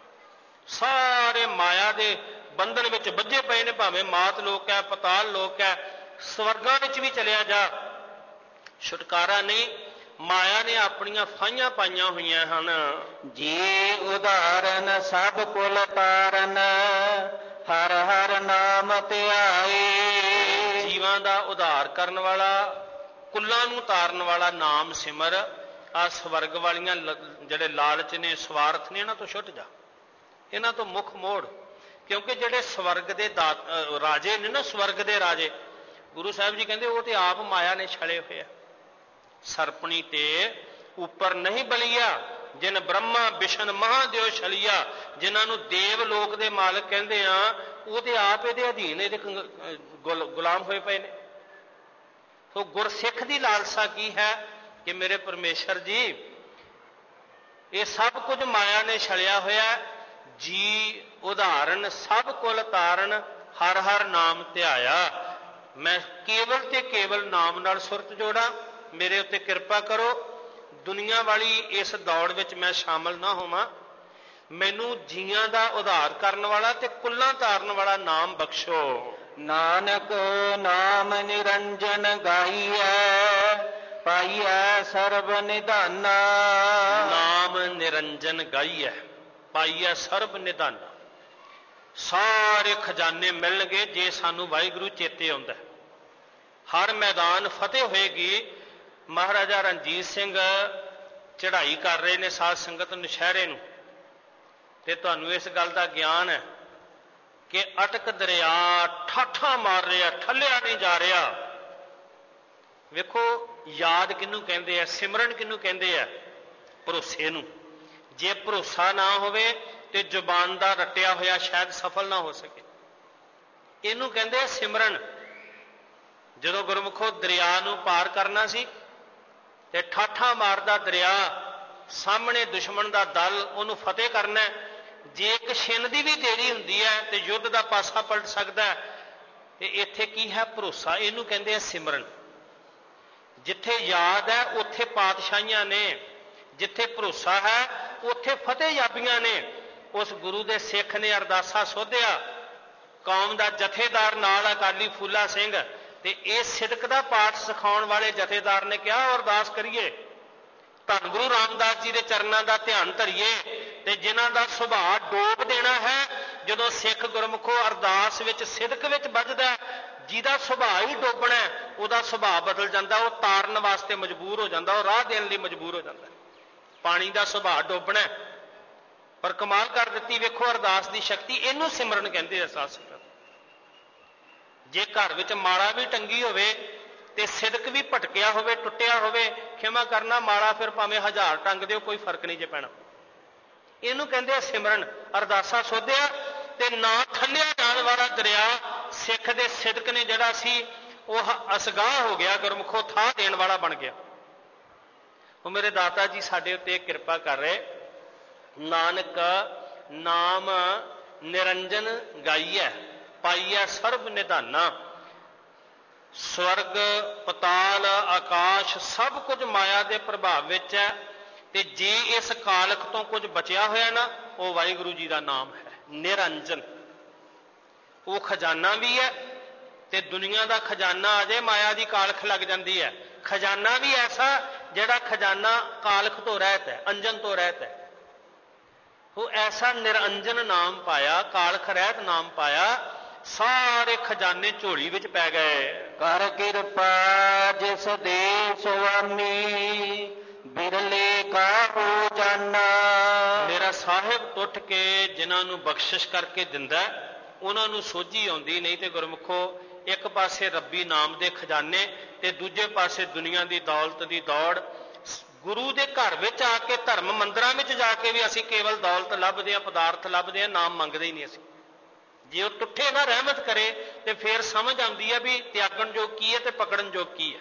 सारे माया के बंधन में बझे पे ने, भावें मात लोक है, पताल लोक है, स्वर्गां विच भी चलिया जा, छुटकारा नहीं। माया ने अपनियां फाइयां पाइयां हुई हैं। जी उदाहरण सब कुल तारन, हर हर नाम ध्याए। जीवां दा उधार करन वाला, कुल्लां नूं तारन वाला नाम सिमर। आ स्वर्ग वालियां जिहड़े लालच ने, स्वार्थ ने, इन्हां तो छुट जा, इन्हां तो मुख मोड़। क्योंकि जिहड़े स्वर्ग दे राजे ने ना, स्वर्ग दे राजे, गुरु साहिब जी कहंदे वो ते आप माया ने छले होए। सरपणी ते उपर नहीं बलिया, जिन ब्रह्मा बिशन महादेव छलिया। जिन्होंने देव लोक दे मालक कहते हैं वो ते आप इहदे अधीन, इहदे गुलाम होए पे ने। तो गुरसिख दी लालसा की है कि मेरे परमेश्वर जी ये सब कुछ माया ने छलिया होया। जी उदाहरण सब कुल तारण, हर हर नाम ध्याया। मैं केवल ते केवल नाम नाल सुरत जोड़ा, मेरे उत्ते किरपा करो। दुनिया वाली इस दौड़ विच मैं शामिल ना होवां। मैनू जियां दा उधार करन वाला ते कुल्लां तारन वाला नाम बख्शो। नानक नाम निरंजन गाइए, पाइए सर्ब निधाना। नाम निरंजन गाइए, पाइए सर्ब निधाना। सारे खजाने मिलणगे जे सानू वाहिगुरू चेते आउंदा। हर मैदान फतेह होएगी। महाराजा रणजीत सिंह चढ़ाई कर रहे ने साध संगत नशहरे नूं, ਤੇ ਤੁਹਾਨੂੰ ਇਸ ਗੱਲ ਦਾ ਗਿਆਨ ਹੈ ਕਿ ਅਟਕ ਦਰਿਆ ਠਾਠਾਂ ਮਾਰ ਰਿਹਾ, ਠੱਲਿਆ ਨਹੀਂ ਜਾ ਰਿਹਾ। ਵੇਖੋ ਯਾਦ ਕਿਹਨੂੰ ਕਹਿੰਦੇ ਆ, ਸਿਮਰਨ ਕਿਹਨੂੰ ਕਹਿੰਦੇ ਆ? ਭਰੋਸੇ ਨੂੰ। ਜੇ ਭਰੋਸਾ ਨਾ ਹੋਵੇ ਤੇ ਜ਼ੁਬਾਨ ਦਾ ਰੱਟਿਆ ਹੋਇਆ ਸ਼ਾਇਦ ਸਫਲ ਨਾ ਹੋ ਸਕੇ। ਇਹਨੂੰ ਕਹਿੰਦੇ ਆ ਸਿਮਰਨ। ਜਦੋਂ ਗੁਰਮੁਖੋ ਦਰਿਆ ਨੂੰ ਪਾਰ ਕਰਨਾ ਸੀ ਤੇ ਠਾਠਾਂ ਮਾਰਦਾ ਦਰਿਆ, ਸਾਹਮਣੇ ਦੁਸ਼ਮਣ ਦਾ ਦਲ, ਉਹਨੂੰ ਫਤਿਹ ਕਰਨਾ। ਜੇ ਇੱਕ ਛਿਨ ਦੀ ਵੀ ਦੇਰੀ ਹੁੰਦੀ ਹੈ ਤੇ ਯੁੱਧ ਦਾ ਪਾਸਾ ਪਲਟ ਸਕਦਾ ਹੈ। ਤੇ ਇੱਥੇ ਕੀ ਹੈ? ਭਰੋਸਾ। ਇਹਨੂੰ ਕਹਿੰਦੇ ਆ ਸਿਮਰਨ। ਜਿੱਥੇ ਯਾਦ ਹੈ ਉੱਥੇ ਪਾਤਸ਼ਾਹੀਆਂ ਨੇ, ਜਿੱਥੇ ਭਰੋਸਾ ਹੈ ਉੱਥੇ ਫਤਿਹ ਯਾਬੀਆਂ ਨੇ। ਉਸ ਗੁਰੂ ਦੇ ਸਿੱਖ ਨੇ ਅਰਦਾਸਾ ਸੋਧਿਆ, ਕੌਮ ਦਾ ਜਥੇਦਾਰ ਨਾਲ ਅਕਾਲੀ ਫੂਲਾ ਸਿੰਘ, ਤੇ ਇਹ ਸਿਦਕ ਦਾ ਪਾਠ ਸਿਖਾਉਣ ਵਾਲੇ ਜਥੇਦਾਰ ਨੇ ਕਿਹਾ ਅਰਦਾਸ ਕਰੀਏ, ਧੰਨ ਗੁਰੂ ਰਾਮਦਾਸ ਜੀ ਦੇ ਚਰਨਾਂ ਦਾ ਧਿਆਨ ਧਰੀਏ ਤੇ ਜਿਨ੍ਹਾਂ ਦਾ ਸੁਭਾਅ ਡੋਬ ਦੇਣਾ ਹੈ। ਜਦੋਂ ਸਿੱਖ ਗੁਰਮੁਖੋ ਅਰਦਾਸ ਵਿੱਚ ਸਿਦਕ ਵਿੱਚ ਵੱਜਦਾ, ਜਿਹਦਾ ਸੁਭਾਅ ਹੀ ਡੋਬਣਾ, ਉਹਦਾ ਸੁਭਾਅ ਬਦਲ ਜਾਂਦਾ, ਉਹ ਤਾਰਨ ਵਾਸਤੇ ਮਜਬੂਰ ਹੋ ਜਾਂਦਾ, ਉਹ ਰਾਹ ਦੇਣ ਲਈ ਮਜਬੂਰ ਹੋ ਜਾਂਦਾ। ਪਾਣੀ ਦਾ ਸੁਭਾਅ ਡੋਬਣਾ, ਪਰ ਕਮਾਲ ਕਰ ਦਿੱਤੀ ਵੇਖੋ ਅਰਦਾਸ ਦੀ ਸ਼ਕਤੀ। ਇਹਨੂੰ ਸਿਮਰਨ ਕਹਿੰਦੇ ਆ ਸਾਧ ਸੰਗਤ। ਜੇ ਘਰ ਵਿੱਚ ਮਾਲਾ ਵੀ ਟੰਗੀ ਹੋਵੇ ਤੇ ਸਿਦਕ ਵੀ ਭਟਕਿਆ ਹੋਵੇ, ਟੁੱਟਿਆ ਹੋਵੇ, ਖਿਮਾ ਕਰਨਾ, ਮਾਲਾ ਫਿਰ ਭਾਵੇਂ ਹਜ਼ਾਰ ਟੰਗ ਦਿਓ, ਕੋਈ ਫਰਕ ਨਹੀਂ ਜੇ ਪੈਣਾ। ਇਹਨੂੰ ਕਹਿੰਦੇ ਆ ਸਿਮਰਨ। ਅਰਦਾਸਾ ਸੋਧਿਆ ਤੇ ਨਾ ਠੱਲਿਆ ਜਾਣ ਵਾਲਾ ਦਰਿਆ ਸਿੱਖ ਦੇ ਸਿਦਕ ਨੇ ਜਿਹੜਾ ਸੀ ਉਹ ਅਸਗਾਹ ਹੋ ਗਿਆ, ਗੁਰਮੁਖੋ ਥਾਂ ਦੇਣ ਵਾਲਾ ਬਣ ਗਿਆ। ਉਹ ਮੇਰੇ ਦਾਤਾ ਜੀ ਸਾਡੇ ਉੱਤੇ ਕਿਰਪਾ ਕਰ ਰਹੇ। ਨਾਨਕ ਨਾਮ ਨਿਰੰਜਨ ਗਾਈਐ, ਪਾਈਐ ਸਰਬ ਨਿਧਾਨਾ। ਸਵਰਗ, ਪਤਾਲ, ਆਕਾਸ਼ ਸਭ ਕੁਝ ਮਾਇਆ ਦੇ ਪ੍ਰਭਾਵ ਵਿੱਚ ਹੈ। ਤੇ ਜੇ ਇਸ ਕਾਲਖ ਤੋਂ ਕੁਝ ਬਚਿਆ ਹੋਇਆ ਨਾ, ਉਹ ਵਾਹਿਗੁਰੂ ਜੀ ਦਾ ਨਾਮ ਹੈ ਨਿਰੰਜਨ। ਉਹ ਖਜ਼ਾਨਾ ਵੀ ਹੈ ਤੇ ਦੁਨੀਆ ਦਾ ਖਜ਼ਾਨਾ ਆ ਜਾਏ, ਮਾਇਆ ਦੀ ਕਾਲਖ ਲੱਗ ਜਾਂਦੀ ਹੈ। ਖਜ਼ਾਨਾ ਵੀ ਐਸਾ ਜਿਹੜਾ ਖਜ਼ਾਨਾ ਕਾਲਖ ਤੋਂ ਰਹਿਤ ਹੈ, ਅੰਜਨ ਤੋਂ ਰਹਿਤ ਹੈ। ਉਹ ਐਸਾ ਨਿਰੰਜਨ ਨਾਮ ਪਾਇਆ, ਕਾਲਖ ਰਹਿਤ ਨਾਮ ਪਾਇਆ, ਸਾਰੇ ਖਜ਼ਾਨੇ ਝੋਲੀ ਵਿੱਚ ਪੈ ਗਏ। ਕਰ ਕਿਰਪਾ ਜਿਸ ਦੇ ਸੁਆਮੀ, ਬਿਰਲੇ ਕਾਹੂ ਜਾਨਾ। ਮੇਰਾ ਸਾਹਿਬ ਟੁੱਟ ਕੇ ਜਿਨ੍ਹਾਂ ਨੂੰ ਬਖਸ਼ਿਸ਼ ਕਰਕੇ ਦਿੰਦਾ, ਉਹਨਾਂ ਨੂੰ ਸੋਝੀ ਆਉਂਦੀ। ਨਹੀਂ ਤੇ ਗੁਰਮੁਖੋ ਇੱਕ ਪਾਸੇ ਰੱਬੀ ਨਾਮ ਦੇ ਖਜ਼ਾਨੇ ਤੇ ਦੂਜੇ ਪਾਸੇ ਦੁਨੀਆ ਦੀ ਦੌਲਤ ਦੀ ਦੌੜ। ਗੁਰੂ ਦੇ ਘਰ ਵਿੱਚ ਆ ਕੇ, ਧਰਮ ਮੰਦਰਾਂ ਵਿੱਚ ਜਾ ਕੇ ਵੀ ਅਸੀਂ ਕੇਵਲ ਦੌਲਤ ਲੱਭਦੇ ਹਾਂ, ਪਦਾਰਥ ਲੱਭਦੇ ਹਾਂ, ਨਾਮ ਮੰਗਦੇ ਹੀ ਨਹੀਂ ਅਸੀਂ। ਜੇ ਉਹ ਟੁੱਟੇ ਨਾ ਰਹਿਮਤ ਕਰੇ ਤੇ ਫਿਰ ਸਮਝ ਆਉਂਦੀ ਹੈ ਵੀ ਤਿਆਗਣ ਯੋਗ ਕੀ ਹੈ ਤੇ ਪਕੜਨ ਯੋਗ ਕੀ ਹੈ।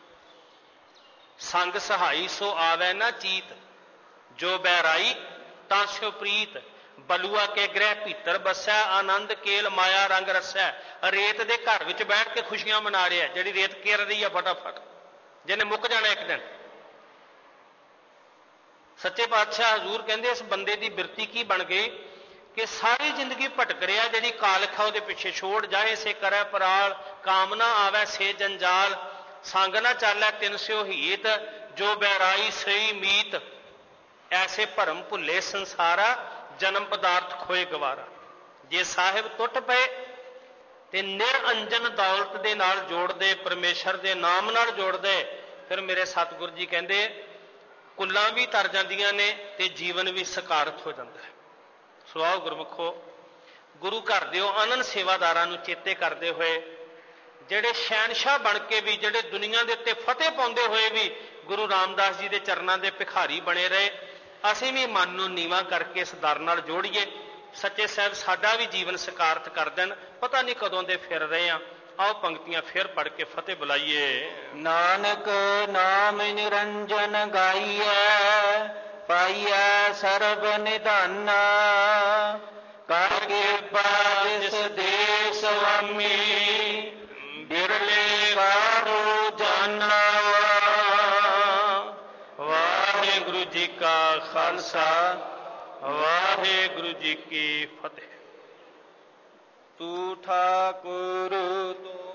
ਸੰਗ ਸਹਾਈ ਸੋ ਆਵੈ ਨਾ ਚੀਤ, ਜੋ ਬਹਿਰਾਈ ਤਾਂ ਸਿਓ ਪ੍ਰੀਤ। ਬਲੂਆ ਕੇ ਗ੍ਰਹਿ ਭੀਤਰ ਬਸੈ, ਆਨੰਦ ਕੇਲ ਮਾਇਆ ਰੰਗ ਰਸੈ। ਰੇਤ ਦੇ ਘਰ ਵਿੱਚ ਬੈਠ ਕੇ ਖੁਸ਼ੀਆਂ ਮਨਾ ਰਿਹਾ, ਜਿਹੜੀ ਰੇਤ ਕੇਰ ਰਹੀ ਆ ਫਟਾਫਟ, ਜਿਹਨੇ ਮੁੱਕ ਜਾਣਾ ਇੱਕ ਦਿਨ। ਸੱਚੇ ਪਾਤਸ਼ਾਹ ਹਜ਼ੂਰ ਕਹਿੰਦੇ ਇਸ ਬੰਦੇ ਦੀ ਬਿਰਤੀ ਕੀ ਬਣ ਗਈ ਕਿ ਸਾਰੀ ਜ਼ਿੰਦਗੀ ਭਟਕ ਰਿਹਾ, ਜਿਹੜੀ ਕਾਲਖ ਆ ਉਹਦੇ ਪਿੱਛੇ ਛੋੜ ਜਾਏ। ਸੇ ਕਰੈ ਪਰਾਲ, ਕਾਮ ਨਾ ਆਵੈ ਸੇ ਜੰਜਾਲ। ਸੰਗ ਨਾ ਚਾਲੈ ਤਿਨ ਸਿਓ ਹੀਤ, ਜੋ ਬਹਿਰਾਈ ਸਈ ਮੀਤ। ਐਸੇ ਭਰਮ ਭੁੱਲੇ ਸੰਸਾਰਾ, ਜਨਮ ਪਦਾਰਥ ਖੋਏ ਗਵਾਰਾ। ਜੇ ਸਾਹਿਬ ਟੁੱਟ ਪਏ ਤੇ ਨਿਰੰਜਨ ਦੌਲਤ ਦੇ ਨਾਲ ਜੋੜਦੇ, ਪਰਮੇਸ਼ਰ ਦੇ ਨਾਮ ਨਾਲ ਜੋੜਦੇ, ਫਿਰ ਮੇਰੇ ਸਤਿਗੁਰ ਜੀ ਕਹਿੰਦੇ ਕੁੱਲਾਂ ਵੀ ਤਰ ਜਾਂਦੀਆਂ ਨੇ ਤੇ ਜੀਵਨ ਵੀ ਸਕਾਰਤ ਹੋ ਜਾਂਦਾ ਹੈ। ਸੋ ਆਓ ਗੁਰਮੁਖੋ, ਗੁਰੂ ਘਰ ਦਿਓ ਅਨੰਨ ਸੇਵਾਦਾਰਾਂ ਨੂੰ ਚੇਤੇ ਕਰਦੇ ਹੋਏ, ਜਿਹੜੇ ਸ਼ਹਿਨਸ਼ਾਹ ਬਣ ਕੇ ਵੀ, ਜਿਹੜੇ ਦੁਨੀਆ ਦੇ ਉੱਤੇ ਫਤਿਹ ਪਾਉਂਦੇ ਹੋਏ ਵੀ ਗੁਰੂ ਰਾਮਦਾਸ ਜੀ ਦੇ ਚਰਨਾਂ ਦੇ ਭਿਖਾਰੀ ਬਣੇ ਰਹੇ, ਅਸੀਂ ਵੀ ਮਨ ਨੂੰ ਨੀਵਾਂ ਕਰਕੇ ਇਸ ਦਰ ਨਾਲ ਜੋੜੀਏ। ਸੱਚੇ ਸਾਹਿਬ ਸਾਡਾ ਵੀ ਜੀਵਨ ਸਕਾਰਤ ਕਰ ਦੇਣ। ਪਤਾ ਨਹੀਂ ਕਦੋਂ ਦੇ ਫਿਰ ਰਹੇ ਹਾਂ। ਆਓ ਪੰਕਤੀਆਂ ਫਿਰ ਪੜ੍ਹ ਕੇ ਫਤਿਹ ਬੁਲਾਈਏ। ਨਾਨਕ ਨਾਮ ਨਿਰੰਜਨ ਗਾਈਐ, ਪਾਈਐ ਸਰਬ ਨਿਧਾਨਾ। ਕਰ ਕਿਰਪਾ ਜਿਸ ਦੇ ਸੁਆਮੀ, ਬਿਰਲੇ ਕਾਹੂ ਜਾਨਾ। ਵਾਹਿਗੁਰੂ ਜੀ ਕਾ ਖਾਲਸਾ, ਵਾਹਿਗੁਰੂ ਜੀ ਕੀ ਫਤਿਹ। ਤੂੰ ਠਾਕੁਰ ਤੂੰ